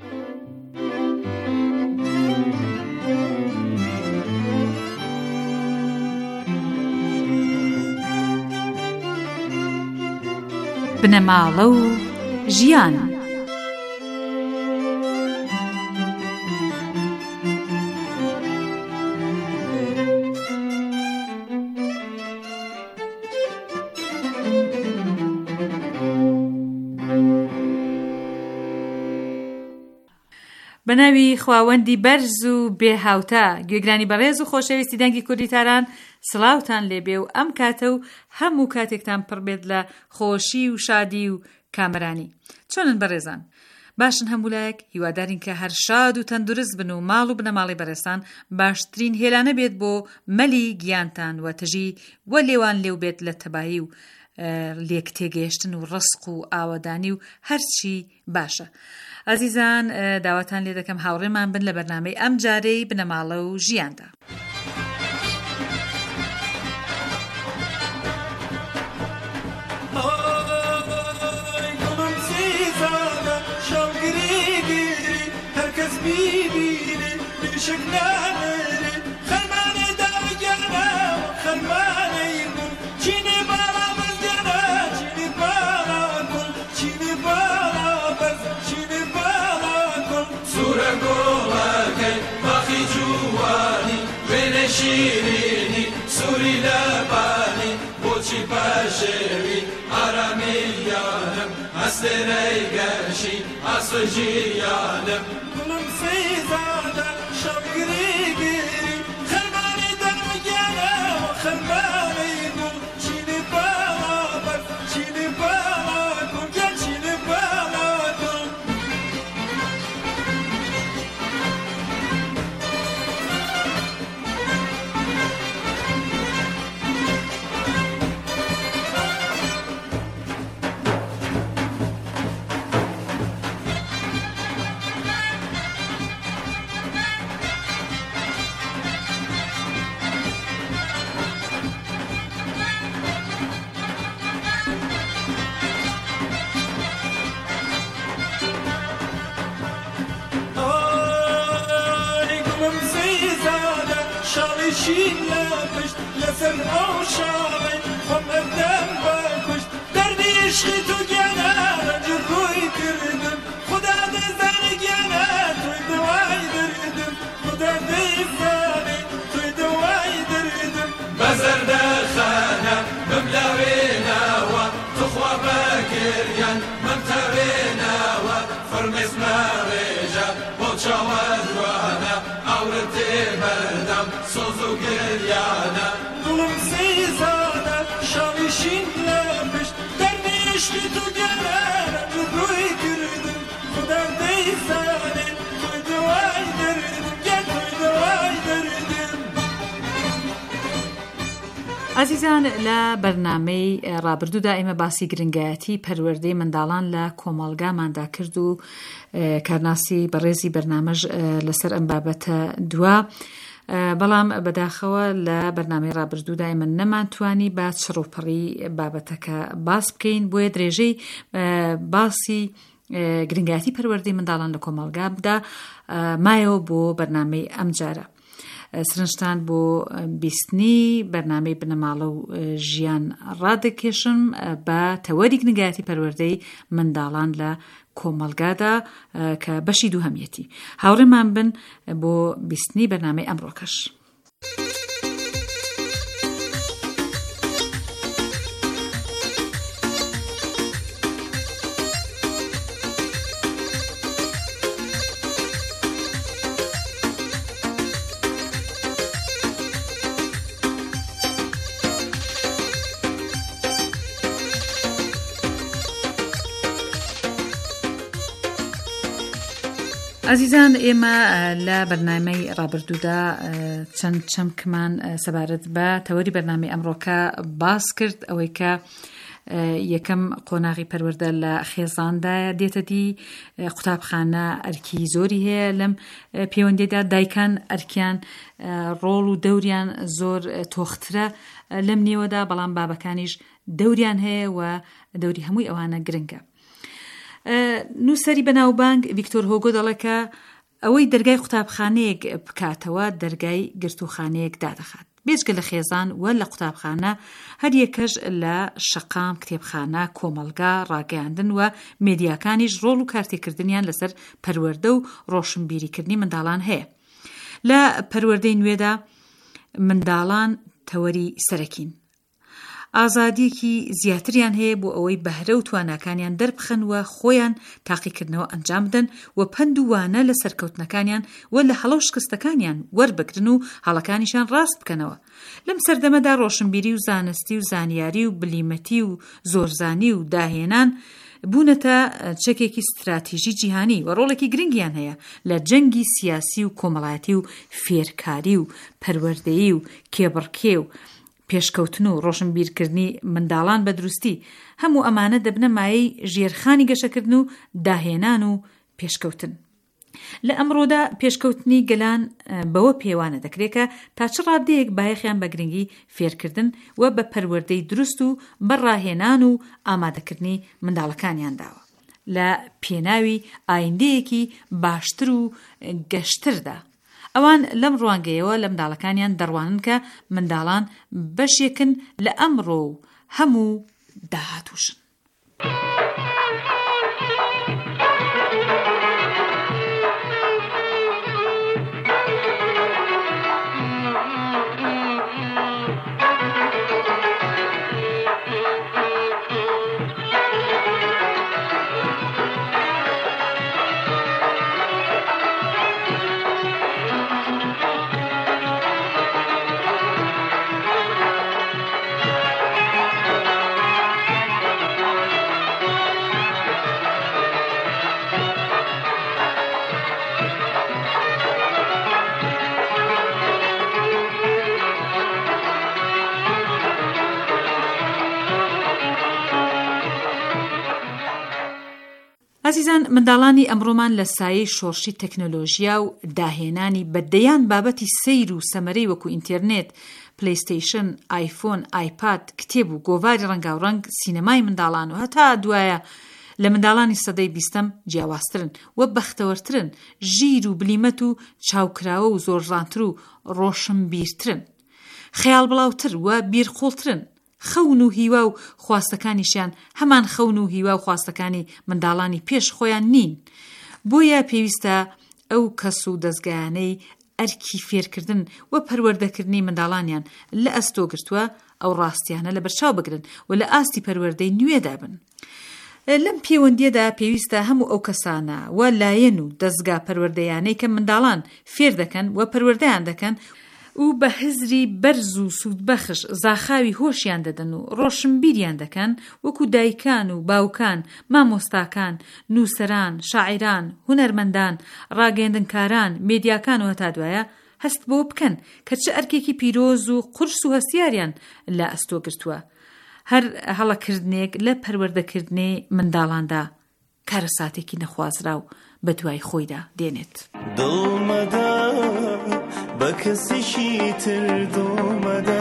بنەماڵە و ژیان. بەناوی خواوەندی بەرز و بێهاوتا گوێگرانی بەڕێز و خۆشەویستی دەنگی کوردیتاران سڵاوتان لێبێ و ئەم کاتە و هەموو کاتێکتان پڕبێت لە خۆشی و شادی و کامرانی. چۆنن بەڕێزان؟ باشن هەموولایەک هیوادارین کە هەر شاد و تەندروست بن و ماڵ و بنەماڵی بەڕێستان باشترین هێلانە بێت بۆ مەلی گیانتان و تەژی وە لێوان لێو بێت لە تەبایی و لێک تێگەیشتن و ڕسق و ئاوەدانی و هەرچی باشە. ئازیزان داواتان لێ دەکەم هاوڕێمان بن لە بەرنامەی ئەم جارەی بنەماڵە و ژیاندا. شیرینی سوری لبانی بۆچی پەشێوی ئارامیانم هەستێرەی گەشی ئاسۆژیانم گوڵم سەیزادە شەوگری گیری خەرمانی دەرمەگیانەوە خەرمانی گوڵ چینی باڵا بەر چینی باڵا گوڵ گە چینی باڵا گوڵ شین لپشت لسر او شاوی خم ادم بکشت دردی عشقی تو گنه رنج روی کردم خدا دزدن گنه توی دوای دردم خدا دزدن توی دوای دردم بزرد خانه بملاوی نوا تخوا بکریان منتوی نوا فرمز مریجا بلچاوان روانه عورتی بردم سوزو گریانه گلم سیزانه شاویشین لپشت درمی عشقی تو گنه رنج روی کردم خدا دیزانه توی دوای دردم گل توی دوای دردم. عزیزان لە بەرنامەی ڕابردوودا ئێمە باسی گرنگایەتی پەروەردەی منداڵان لە کۆمەڵگاماندا کرد و کارناسی بەڕێزی بەرنامەش لەسەر ئەم بابەتە دووە. بەڵام بەداخەوە لە بەرنامەی ڕابردوودا ئێمە نەمانتوانی با چڕوپڕی بابەتەکە باس بکەین بۆیە درێژەی باسی گرنگایەتی پەروەردەی منداڵان لە کۆمەڵگا بدا مایەوە بۆ بەرنامەی ئەم جارە. سرنجتان بۆ بیستنی بەرنامەی بنەماڵە و ژیان ڕادەکێشم بە تەوەری گرنگایەتی پەروەردەی منداڵان لە کۆمەڵگادا کە بەشی دووهەمیەتی. هاوڕێمان بن بۆ بیستنی بەرنامەی ئەمڕۆکەش. ئازیزان ئێمە لە بەرنامەی ڕابردوودا چەند چەمکمان سەبارەت بە تەوەری بەرنامەی ئەمڕۆکە باس کرد ئەوەی کە یەکەم قۆناغی پەروەردە لە خێزاندایە دێتە دی قوتابخانە ئەرکی زۆری هەیە لەم پەیوەندیدا دایکان ئەرکیان ڕۆڵ و دەوریان زۆر تۆخترە لەم نێوەدا بەڵام بابەکانیش دەوریان هەیە و دەوری هەمووی ئەوانە گرنگە. نووسەری بەناوبانگ ڤیکتۆر هۆگۆ دەڵێکە ئەوەی دەرگای قوتابخانەیەک بکاتەوە دەرگای گرتوخانەیەک دادەخات بێجگە لە خێزان و لە قوتابخانە هەر یەکەش لە شەقام کتێبخانە کۆمەلگا ڕاگەیاندن و مێدیاکانیش ڕۆڵ و کارتێکردنیان لەسەر پەروەردە و ڕۆشنبیریکردنی منداڵان هەیە. لە پەروەردەی نوێدا منداڵان تەوەری سەرەکین ئازادیەکی زیاتریان هەیە بۆ ئەوەی بەهرە و تواناکانیان دەربخەن و خۆیان تاقیکردنەوە ئەنجام بدەن و پند و وانە لە سەرکەوتنەکانیان و لە هەڵە و شکستەکانیان وەربگرن و هەڵەکانیشان ڕاست بکەنەوە. لەم سەردەمەدا ڕۆشنبیری و زانستی و زانیاری و بلیمەتی و زۆرزانی و داهێنان بوونەتە چەکێکی استراتیژی جیهانی و ڕۆڵێکی گرنگیان هەیە لە جەنگی سیاسی و کۆمەڵایەتی و فێرکاری و پەروەردەیی و کێبڕکێ و پێشکەوتن و ڕۆشنبیرکردنی منداڵان بە دروستی. هەموو ئەمانە دەبنە مایەی ژێرخانی گەشەکردن و داهێنان و پێشکەوتن. لە ئەمڕۆدا پێشکەوتنی گەلان بەوە پێوانە دەکرێت کە تا چ ڕادەیەک بایەخیان بە گرنگی فێرکردن و بە پەروەردەی دروست و بەڕاهێنان و ئامادەکردنی منداڵەکانیان داوە لە پێناوی ئایندەیەکی باشتر و گەشتردا. ئەوان لەم ڕوانگەیەوە لە منداڵەکانیان دەڕوانن کە منداڵان بەشێکن لە ئەمڕۆ و هەموو داهاتووشن. عزیزان منداڵانی ئەمڕۆمان لە سایەی شۆڕشی تەکنۆلۆژیا و داهێنانی بەدەیان بابەتی سەیر و سەمەرەی وەکو ئینتەرنێت، پلەیستەیشن، ئایفۆن، ئایپاد، کتێب و گۆڤاری ڕەنگاوڕەنگ سینەمای منداڵان و هەتا دوایە لە منداڵانی سەدەی بیستەم جیاوازترن و بەختەوەرترن، ژیر و بلیمەت و چاوکراوە و زۆرژانتر و ڕۆشنبیرترن، خەیاڵ بڵاوتر و بیرخۆڵترن. خەون و هیوا و خواستەکانیشیان هەمان خەون و هیوا و خواستەکانی منداڵانی پێش خۆیان نین. بۆیە پێویستە ئەو کەس و دەستگایانەی ئەرکی فێرکردن و پەروەردەکردنی منداڵانیان لە ئەستۆ گرتووە ئەو ڕاستیانە لە بەرچاو بگرن و لە ئاستی پەروەردەی نوێدا بن. لەم پەیوەندیەدا پێویستە هەموو ئەو کەسانە و لایەن و دەستگا پەروەردەیانەی کە منداڵان فێر دەکەن و پەروەردەیان دەکەن و بە هزری بەرز و سوودبەخش زاخاوی هۆشیان دەدەن و ڕۆشنبیریان دەکەن وەکو دایکان و باوکان، مامۆستاکان، نووسەران، شاعیران، هونەرمەندان، ڕاگەیەندنکاران، مێدیاکان و هەتا دوایە هەست بۆ بکەن کە چه ئەرکێکی پیرۆز و قورس و هەستیاریان لە ئەستۆ گرتووە. هەر هەڵەکردنێک لە پەروەردەکردنی منداڵاندا کارەساتێکی نەخوازرا و بە دوای خۆیدا دێنێت. دڵمەدا بە کەسێکی تر دڵمەدا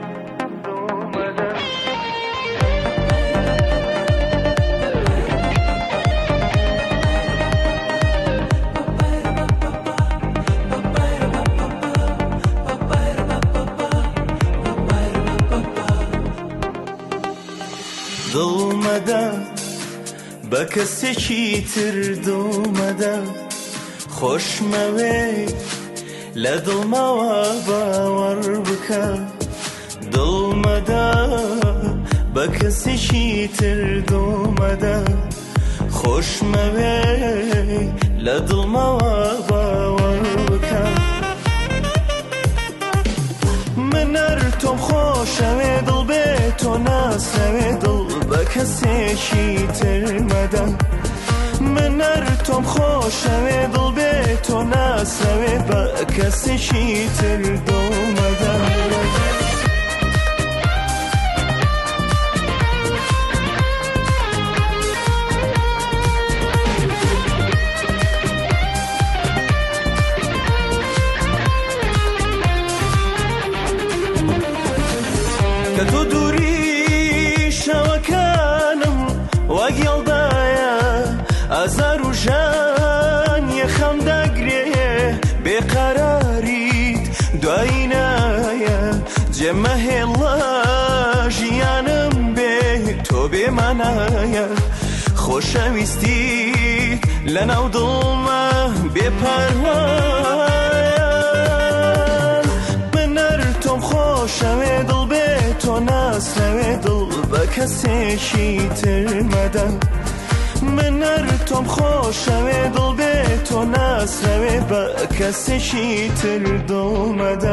دڵمەدا بە کەسێکی تر دڵمەدا خۆشمەوێ لە دڵمەوە باوەڕ بکە دڵمەدا بە کەسێکی تر دڵمەدا خۆشمەوێ لە دڵمەوە باوەڕ بکە من هەر تۆم خۆشەوێ دڵ بێ تۆ ناسەوێ دڵ بە کەسێکی تر مەدە من هەر تۆم خۆشەوێ دڵ بێ تۆ ناسەوێ بە کەسێکی تر دڵمەدا کە تۆ دووری شەوەکانم وەک یەڵدایە ئازار و ژان یەخەم دەگرێ بێقەراریت دوایی نایە جێمەهێڵە ژیانم بێ تۆ بێمانایە خۆشەویستیت لەناو دڵمە بێپەروایە من هەر تۆم خۆشەوێ دڵ بێ تۆ ناسەوێ دڵ بە کەسێکی تر مەدە من هەر تۆم خۆشەوێ دڵ بێ تۆ ناسەوێ بە کەسێکی تر دڵ مەدە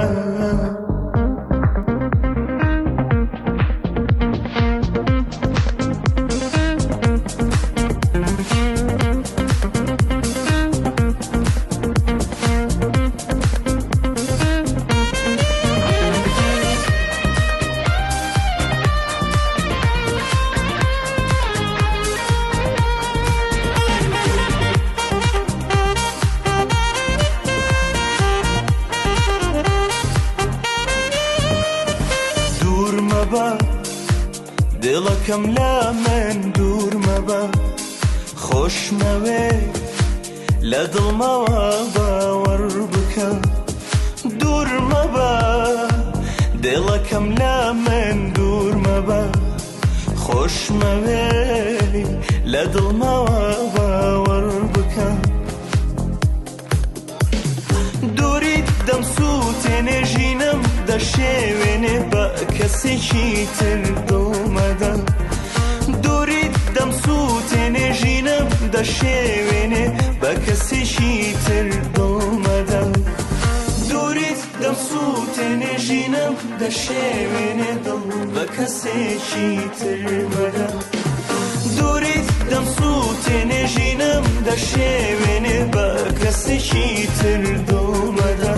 دڵەکەم لە من دوور مەبە خۆشمەوێ لە دڵمەوە باوەڕ بکە دوور مەبە دڵەکەم لە من دوور مەبە خۆشمەوێ لە دڵمەوە باوەڕ بکە دووریت دەمسووتێنێ ژینم دەشێوێنێ بە کەسێکی تر دڵمەدە دووریت دەمسووتێنێ ژینم دەشێوێنێ بە کەسێکی تر دڵمەدە دووریت دەمسووتێنێ ژینم دەشێوێنێ دڵ بە کەسێکی تر مەدە دووریت دەمسووتێنێ ژینم دەشێوێنێ بە کەسێکی تر دڵمەدە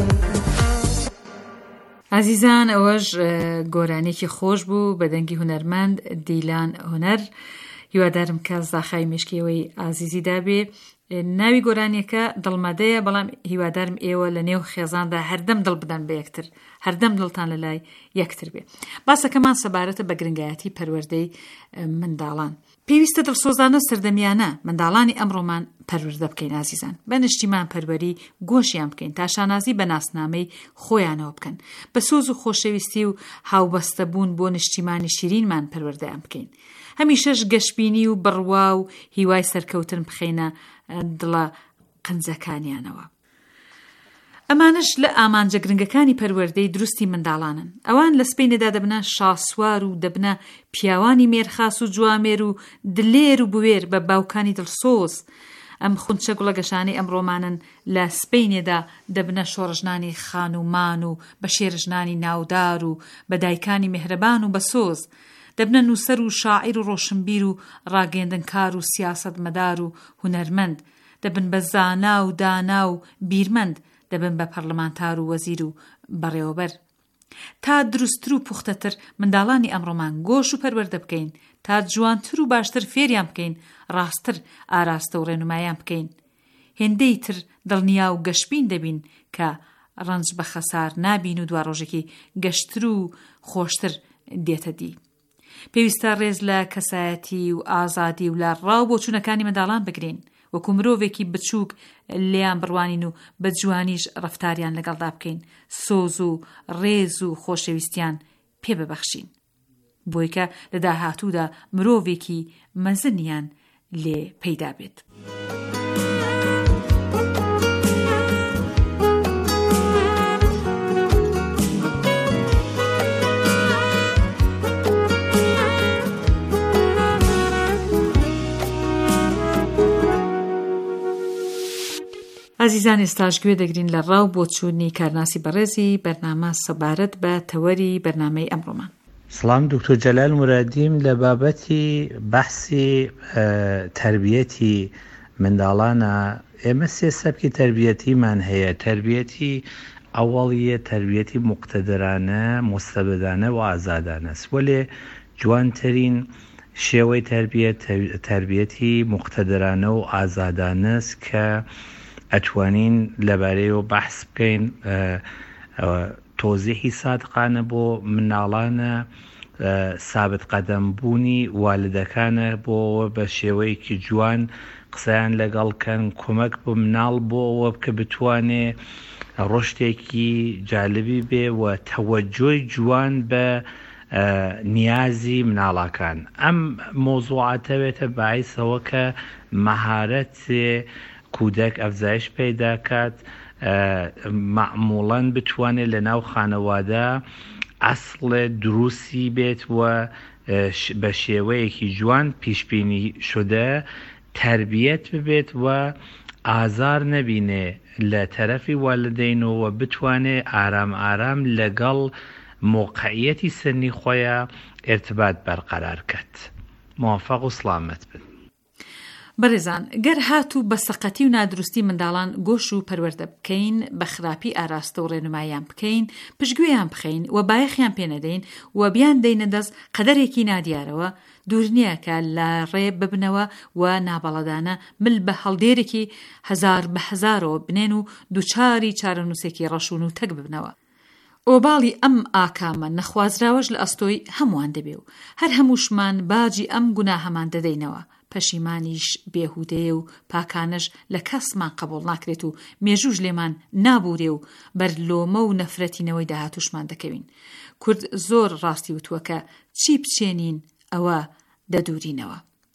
عزیزان ئەوەش گۆرانێکی خۆش بوو بە دەنگی هونەرمەند دیلان هونەر هیوادارم کە زاخای مشکیەوەی ئازیزی دابێ ناوی گۆرانیەکە دڵمەدەیە بەڵام هیوادارم ئێوە لە نێو خێزاندا هەردەم دڵ بدەن بە یەکتر هەردەم دڵتان لە لای یەکتر بێ باسەکەمان سەبارەتە بە گرنگایەتی پەروەردەی منداڵان پێویستە دڵسۆزانە سەردەمیانە منداڵانی ئەمڕۆمان پەروەردە بکەین ئازیزان بە نیشتیمان پەروەری گۆشیان بکەین تا شانازی بە ناسنامەی خۆیانەوە بکەن بە سۆز و خۆشەویستی و هاوبەستەبوون بۆ نیشتیمانی شیرینمان پەروەردەیان بکەین هەمیشەش گەشببینی و بڕوا و هیوای سەرکەوتن بخەینە دڵە قنجەکانیانەوە ئەمانش لە ئامانجە گرنگەکانی پەروەردەی دروستی منداڵانن ئەوان لە سپەینەدا دەبنە شاسوار و دەبنە پیاوانی مێرخاس و جوامێر و دلێر و بوێر بە باوکانی دڵسۆز ئەم خونچە گوڵەگەشانەی ئەمڕۆمانن لە سپەینێدا دەبنە شۆڕژنانی خان و مان و بە شێرژنانی ناودار و بە دایکانی مهرەبان و بەسۆز دەبنە نووسەر و شاعیر و ڕۆشنبیر و ڕاگەیەندنکار و سیاسەتمەدار و هونەرمەند دەبن بە زانا و دانا و بیرمەند دەبن بە پەرلەمانتار و وەزیر و بەڕێوەبەر تا دروستتر و پوختەتر منداڵانی ئەمڕۆمان گۆش و پەروەردە بکەین تا جوانتر و باشتر فێریان بکەین ڕاستتر ئاراستە و ڕێنمایان بکەین هێندەی تر دڵنیا و گەشبین دەبین کە ڕەنج بە خەسار نابین و دوا ڕۆژێکی گەشتر و خۆشتر دێتە دی پێویستە ڕێز لە کەسایەتی و ئازادی و لە ڕاو بۆچوونەکانی منداڵان بگرین وەکو مرۆڤێکی بچووک لێیان بڕوانین و بە جوانیش ڕەفتاریان لەگەڵدا بکەین سۆز و ڕێز و خۆشەویستیان پێ ببەخشین بۆی کە لە داهاتوودا مرۆڤێکی مەزنیان لێ پەیدا بێت. عزیزان ئێستاش گوێ دەگرین لە ڕاو بۆچوونی کارناسی بەڕێزی بەرنامە سەبارەت بە تەوەری بەرنامەی ئەمڕۆمان. سلام دکتۆر جەلال مرادیم لە بابەتی بەحسی تربیەتی منداڵانە ئێمە سێ سەبکی تربیەتیمان هەیە. تربیەتی ئەوەڵیە تربیەتی مقتدرانە، مستەبدانە و ئازادانە. وەلێ جوانترین شێوەی تربیەت تربیەتی مقتدرانە و ئازادانەست کە ئەتوانین لەبارەیەوە بەحس بکەین. تۆزیحی سادقانە بۆ مناڵانە، سابت قەدەم بوونی والدەکانە بۆەوە بە شێوەیەکی جوان قسەیان لەگەڵکەن، کۆمەک بۆ مناڵ بۆەوە کە بتوانێ ڕۆشتێکی جالبی بێ و تەوەجۆی جوان بە نیازی مناڵەکان. ئەم مۆزوعاتەوێتە باعیسەوە کە مەهارەت کودەک ئەفزایش پەیدا کات، معموڵەن بتوانێت لە ناو خانەوادە ئەسڵ دروستی بێت و بە شێوەیەکی جوان پیشبینی شدە تربیەت ببێت و ئازار نەبینێ لە تەرەفی والدەینەوە، بتوانێت ئارام ئارام لەگەڵ موقعیەتی سنی خۆیان ارتباط بەرقەرار کات. موفق و سلامت بن. بەڕێزان، گەر هاتوو بە سەقەتی و نادروستی منداڵان گۆش و پەروەردە بکەین، بە خراپی ئاراستە و ڕێنمایان بکەین، پشتگوێیان بخەین و بایەخیان پێنەدەین و بیان دەینە دەست قەدەرێکی نادیارەوە، دوور نییە کە لە ڕێ ببنەوە و نابەڵەدانە مل بە هەڵدێرێکی هەزار بە هەزارەوە بنێن و دووچاری چارەنووسێکی ڕەشون و تەک ببنەوە. ئۆباڵی ئەم ئاکامە نەخوازراوەش لە ئەستۆی هەمووان دەبێ و هەر هەمووشمان باجی ئەم گوناهەمان دەدەینەوە. پەشیمانیش بێهودەیە و پاکانش لە کەسمان قبول ناکرێت و مێژوش لێمان نابورێ و بەر لۆمە و نەفرەتینەوەی داهاتوشمان دەکەوین. کورد زۆر ڕاستی وتووە کە چی بچێنین ئەوە دەدورینەوە.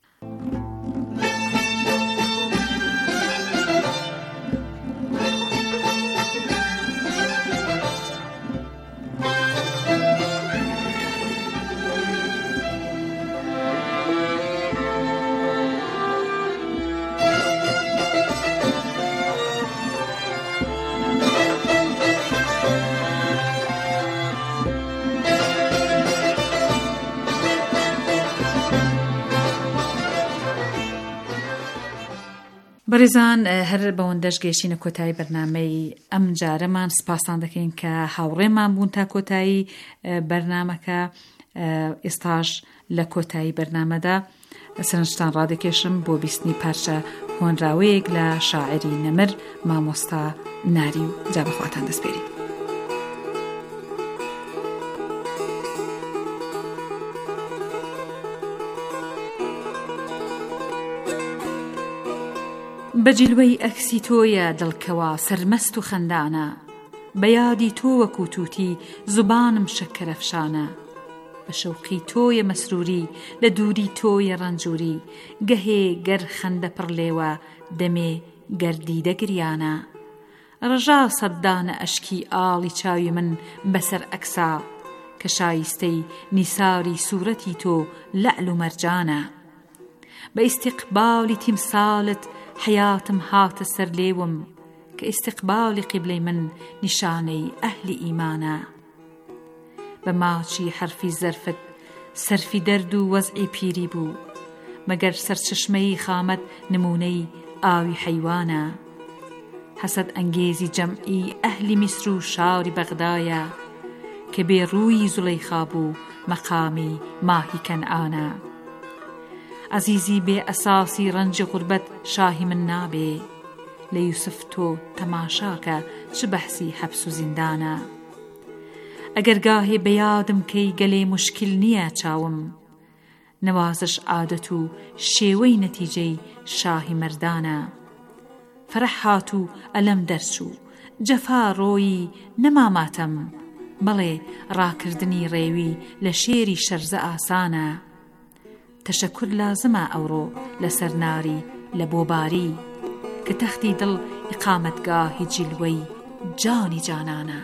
بەڕێزان، هەر بەوەندەش گەیشتینە کۆتایی بەرنامەی ئەم جارەمان. سپاسان دەکەین کە هاوڕێمان بوون تا کۆتایی بەرنامەکە. ئێستاش لە کۆتایی بەرنامەدا سەرنجتان ڕادەکێشم بۆ بیستنی پارچە هۆنراوەیەک لە شاعری نەمر مامۆستا ناری و جا بەخواتان دەسپێری. بەجیلوەی ئەکسی تۆیە دڵکەوە سەرمەست و خەندانە، بە یادی تۆ وەکو تووتی زوبانم شەکەرەفشانە. بە شەوقی تۆیە مەسروری لە دووری تۆیە ڕەنجوری، گەهێ گەر خەندە پڕ لێوە دەمێ گەردی دەگریانە. ڕەژا سەددانە ئەشکی ئاڵی چاوی من بەسەر ئەکسا، کە شایستەی نیساری سوورەتی تۆ لەعل و مەرجانە. بە ئیستیقبالی تیمسالت حیاتم هاتە سەر لێوم، کە ئیستیقبالی قیبلەی من نیشانەی ئەهلی ئیمانە. بە ماچی حرفی زەرفت سەرفی دەرد و وەزعی پیری بوو، مەگەر سەرچشمەی خامەت نمونەی ئاوی حەیوانە. حەسەد ئەنگێزی جەمعی ئەهلی میسر و شاری بەغدایە، کە بێ ڕووی زولەیخا بوو مەقامی ماهی کەنعانە. عزیزی بێ ئەساسی ڕەنجی غوربەت شاهی من نابێ، لە یوسف تۆ تەماشاکە چ بەحسی حەبس و زیندانە. ئەگەر گاهێ بەیادم کەی گەلێ موشکل نییە چاوم، نەوازش عادەت و شێوەی نەتیجەی شاهی مەردانە. فەرەح هات و ئەلەم دەرچوو جەفا ڕۆیی نەماماتەم، بەڵێ ڕاکردنی ڕێوی لە شێری شەرزە ئاسانە. تەشەکر لازمە ئەوڕۆ لەسەر ناری لە بۆباری، کە تەختی دڵ ئیقامەتگاهی جیلوەی جانی جانانە.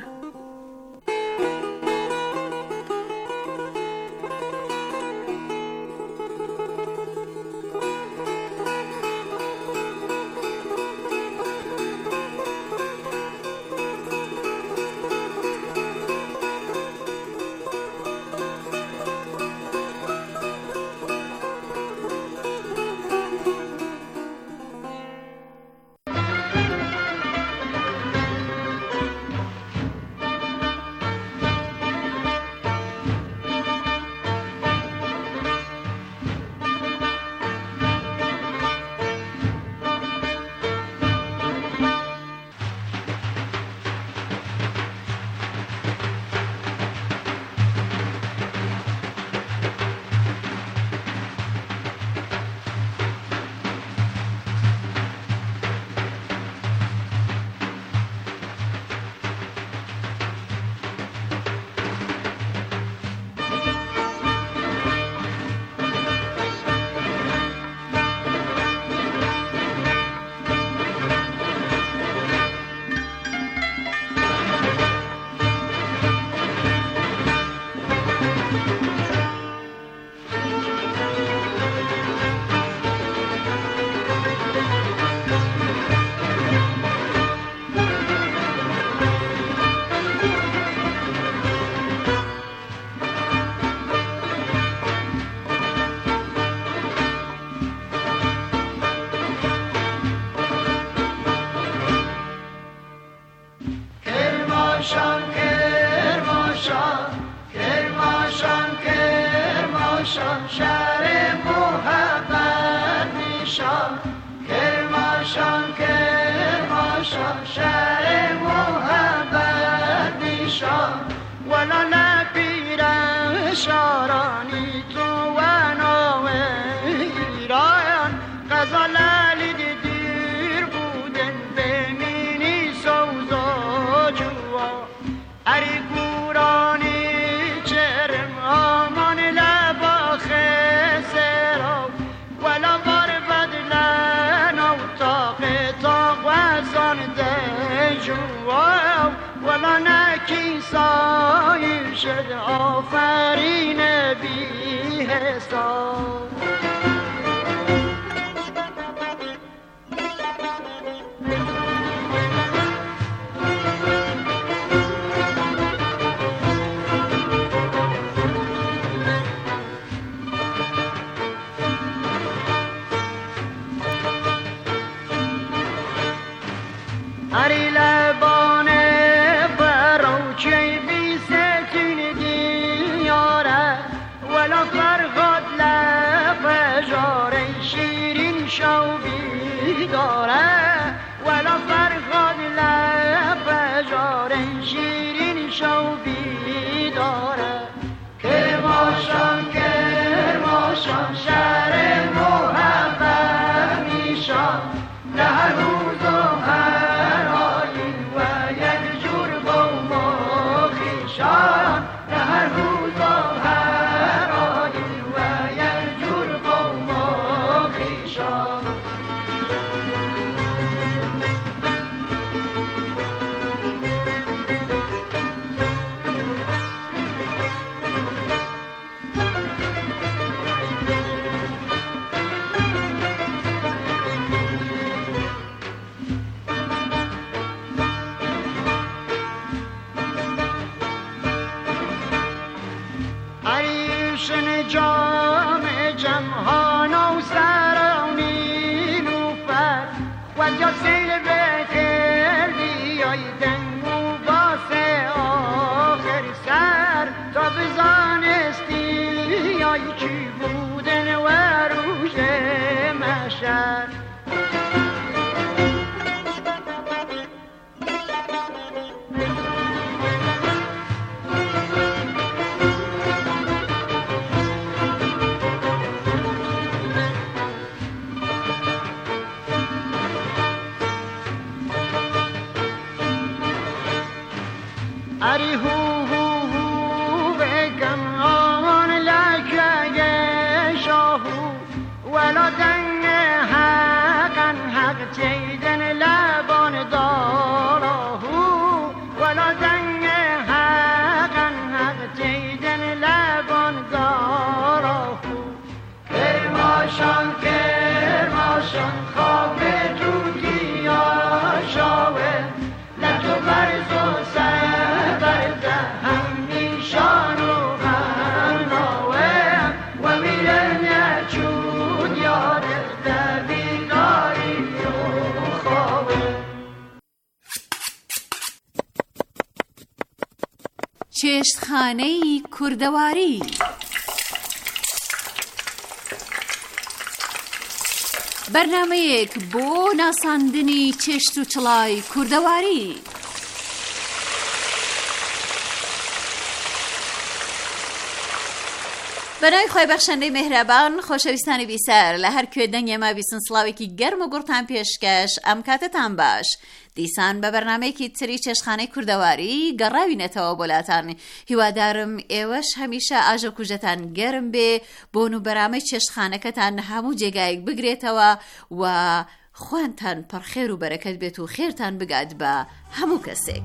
کرماشان کرماشان کرماشان کرماشان شهر محبت نشان کرماشان کرماشان شهر محبت نشان ولا نبیرن شارانی تو و نوه ایران غزالالی دیر بودن بمینی سوزا جوا اری گورانی چرم آمان لبا خسرا ولا بار بدلن او تاق تاق وزان دجوا ولا نکی سایی شد آفرین بی حساب اری لبانه بروچه بی ستین دیاره ولا فرغاد لفجاره شیرین شو بیداره ولا فرغاد لفجاره شیرین شو بیداره کرماشان کرماشان شهر محبت میشان نه هر روز و هر آیین و یک جور قوم و خویشان نه هر روز و هر آیین و یک جور قوم و خویشان عریشن جام جمهان و سرانی لوفر و یا سیل بکر بیای دنگو باسه آخر سر تا بزانستی آی چی بودن و روش مشر اری هو هو هو بگم آن لکه شاهو ولا دنگ حقا حق چیدن لبان داراهو ولا دنگ حقا حق چیدن لبان داراهو کرماشان کرماشان خواب جوگی آشاوه لطو برز و سر برز همیشان و هم ناوه و میرن یچود یاد دبیگاری و خوابه چێشتخانەی کوردەواری بەرنامەیەک بۆ ناساندنی چێشت و چڵای کوردەواری. بەناوی خۆی بەخشەندەی مێهرەبان خۆشەویستانی بیسەر لە هەر کوێ دەنگێمە بیستن سڵاوێکی گەرم و گوڕتان پێشکەش ئەم کاتتان باش. دیسان بە بەرنامەیەکی تری چێشتخانەی کوردەواری گەڕاوینەتەوە بۆلاتان. هیوادارم ئێوەش هەمیشە ئاژە کوژەتان گەرم بێ، بۆن و بەرامەی چێشتخانەکەتان هەموو جێگایەک بگرێتەوە و خوانتان پڕخێر و بەرەکەت بێت و خێرتان بگات بە هەموو کەسێک.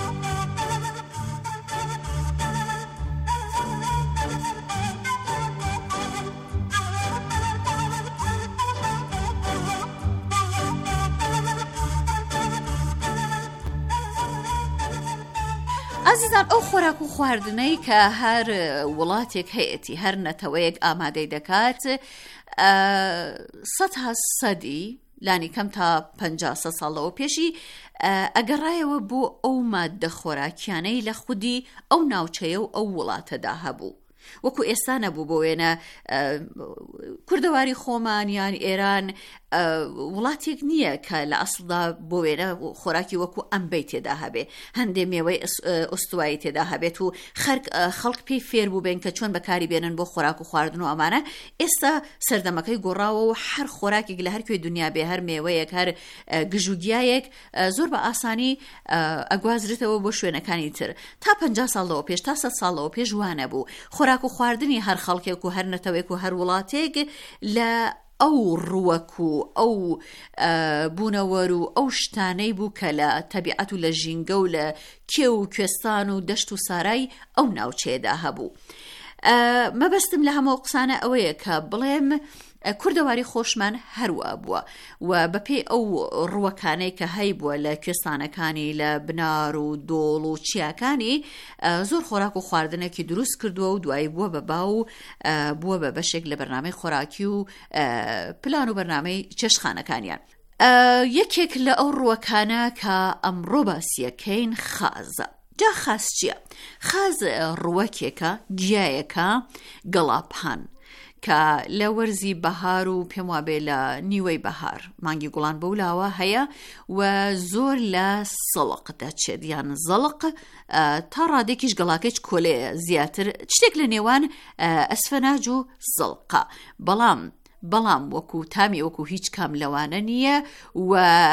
عزیزان، ئەو خۆراک و خواردنەی کە هەر وڵاتێک هەیەی هەر نەتەوەیەک ئامادەی دەکات سەد ها سەدی لانی کەم تا پەنجا سە ساڵەوە پێشی ئەگەڕایەوە بۆ ئەو ماددە خۆراکیانەی لە خودی ئەو ناوچەیە و ئەو وڵاتەدا هەبوو. وەکو ئێستا نەبوو بۆ وێنە کوردەواری خۆمان یان ئێران وڵاتێک نییە کە لە ئەسڵدا بۆ وێنە خۆراکی وەکو ئەمبەی تێدا هەبێ، هەندێ مێوەی ئوستوایی تێدا هەبێت و خەڵک پێی فێر بوو بێن کە چۆن بەکاری بێنن بۆ خۆراک و خواردن و ئەمانە. ئێستا سەردەمەکەی گۆڕاوە و هەر خۆراکێک لە هەر کوێ دنیا بێ، هەر مێوەیەک، هەر گژوگیایەک زۆر بە ئاسانی ئەگوازرێتەوە بۆ شوێنەکانی تر. تا پەنجا ساڵەوە پێش تا سەد ساڵەوە پێش وانە بوو. خۆراک و خواردنی هەر خەڵکێک و هەر نەتەوەیەک و هەر وڵاتێک لە ئەو ڕووەک و ئەو بوونەوەر و ئەو شتانەی بوو کە لە تەبیعەت و لە ژینگە و لە کێو و کوێستان و دەشت و سارای ئەو ناوچەیەدا هەبوو. مەبەستم لە هەموو قسانە ئەوەیە کە بڵێم کوردەواری خۆشمان هەروە بووە و بەپێی ئەو ڕووەکانەی کە هەی بووە لە کوێستانەکانی لە بنار و دۆڵ و چیاکانی زۆر خۆراک و خواردنێکی دروست کردووە و دوایی بووە بە باو بووە بە بەشێک لە بەرنامەی خۆراکی و پلان و بەرنامەی چێشتخانەکانیان. یەکێک لە ئەو ڕووەکانە کە ئەمڕۆ باسیەکەین خازە. جا خاز چییە؟ خاز ڕووەکێکە، گیایەکە گەڵاپان کە لە وەرزی بەهار و پێم وابێ لە نیوەی بەهار مانگی گوڵان بەولاوە هەیە و زۆر لە سەڵق دەچێت یان زەڵق تا ڕادێکیش گەڵاکەیش کۆلەیە زیاتر شتێک لە نێوان ئەسفەناج و زەڵقە، بەڵام بەڵام وەکو تامی وەکو هیچ کام لەوانە نییە و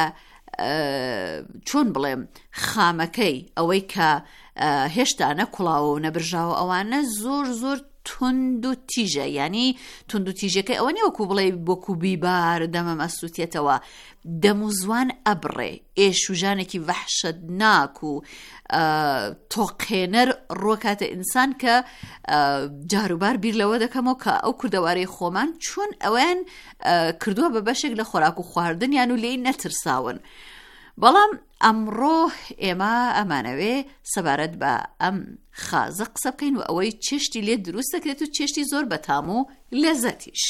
چۆن بڵێم خامەکەی ئەوەی کە هێشتا نەکوڵاوە و نەبرژاوە ئەوانە زۆر زۆر تند و تیژە، ینی تند و تیژەکەی ئەوە نیە وەکو بڵێ بۆکو بیبار دەمە مەسووتێتەوە، دەموزوان ئەبڕێ، ئێشوژانێکی وەحشت ناک و تۆقێنەر ڕۆکاتە ئینسان کە جاروبار بیر لەوە دەکەمەوە کە ئەو کوردەواری خۆمان چۆن ئەویان کردووە بە بەشێک لە خۆراک و خواردنیان و لێی نەترساون. بەڵام ئەمڕۆ ئێمە ئەمانەوێ سەبارەت بە ئەم خازە قسە بکەین و ئەوەی چێشتی لێ دروست دەکرێت و چێشتی زۆر بەتام و لەزەتیش.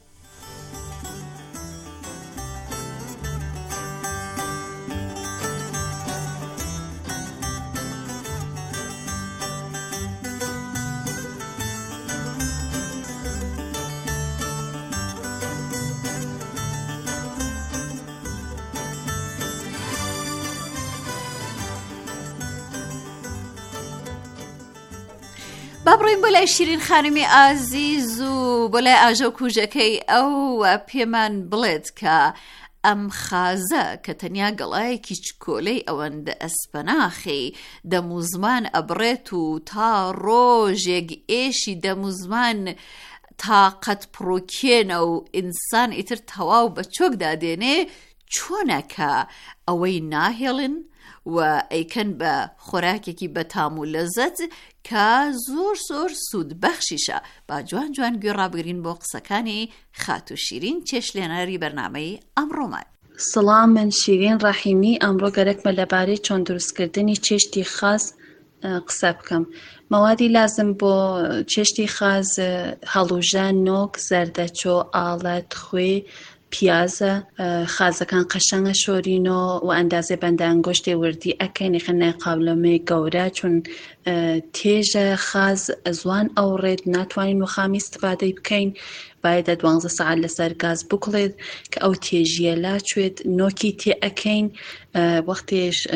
با بڕۆین بۆ لای شیرین خانمی ئازیز و بۆ لای ئاژە و کوژەکەی ئەو پێمان بڵێت کە ئەم خازە کە تەنیا گەڵایەکی چکۆلەی ئەوەندە ئەسپەناخی دەموزمان ئەبڕێت و تا ڕۆژێک ئێشی دەموزمان تاقەت پڕۆکێنە و ئینسان ئیتر تەواو بە چۆک دادێنێ، چۆنەکە ئەوەی ناهێڵن و ئەیکەن بە خۆراکێکی بەتام و لەزەت کە زۆر زۆر سوود بەخشیشە. با جوان جوان گوێ ڕابگرین بۆ قسەکانی خات و شیرین چێشتلێنەری بەرنامەی ئەمڕۆمان. سڵام، من شیرین ڕاحیمی. ئەمڕۆ گەرەکمە لەبارەی چۆن دروستکردنی چێشتی خاز قسە بکەم. مەوادی لازم بۆ چێشتی خاز هەڵوژە، نۆک، زەردەچۆ، ئاڵەت، خوێ، پیازە. خازەکان قەشەنگە شۆرینەوە و ئەندازێ بەندانگۆشتێ وردی ئەکەین خەنای قاولەمەی گەورە، چون تێژە خاز زوان ئەوڕێت ناتوانین و خامی استفادەی بکەین، باید دوانزە سەعات لەسەر گاز بکڵێت کە ئەو تێژیە لا چوێت، نۆکی تێ ئەکەین وەختێش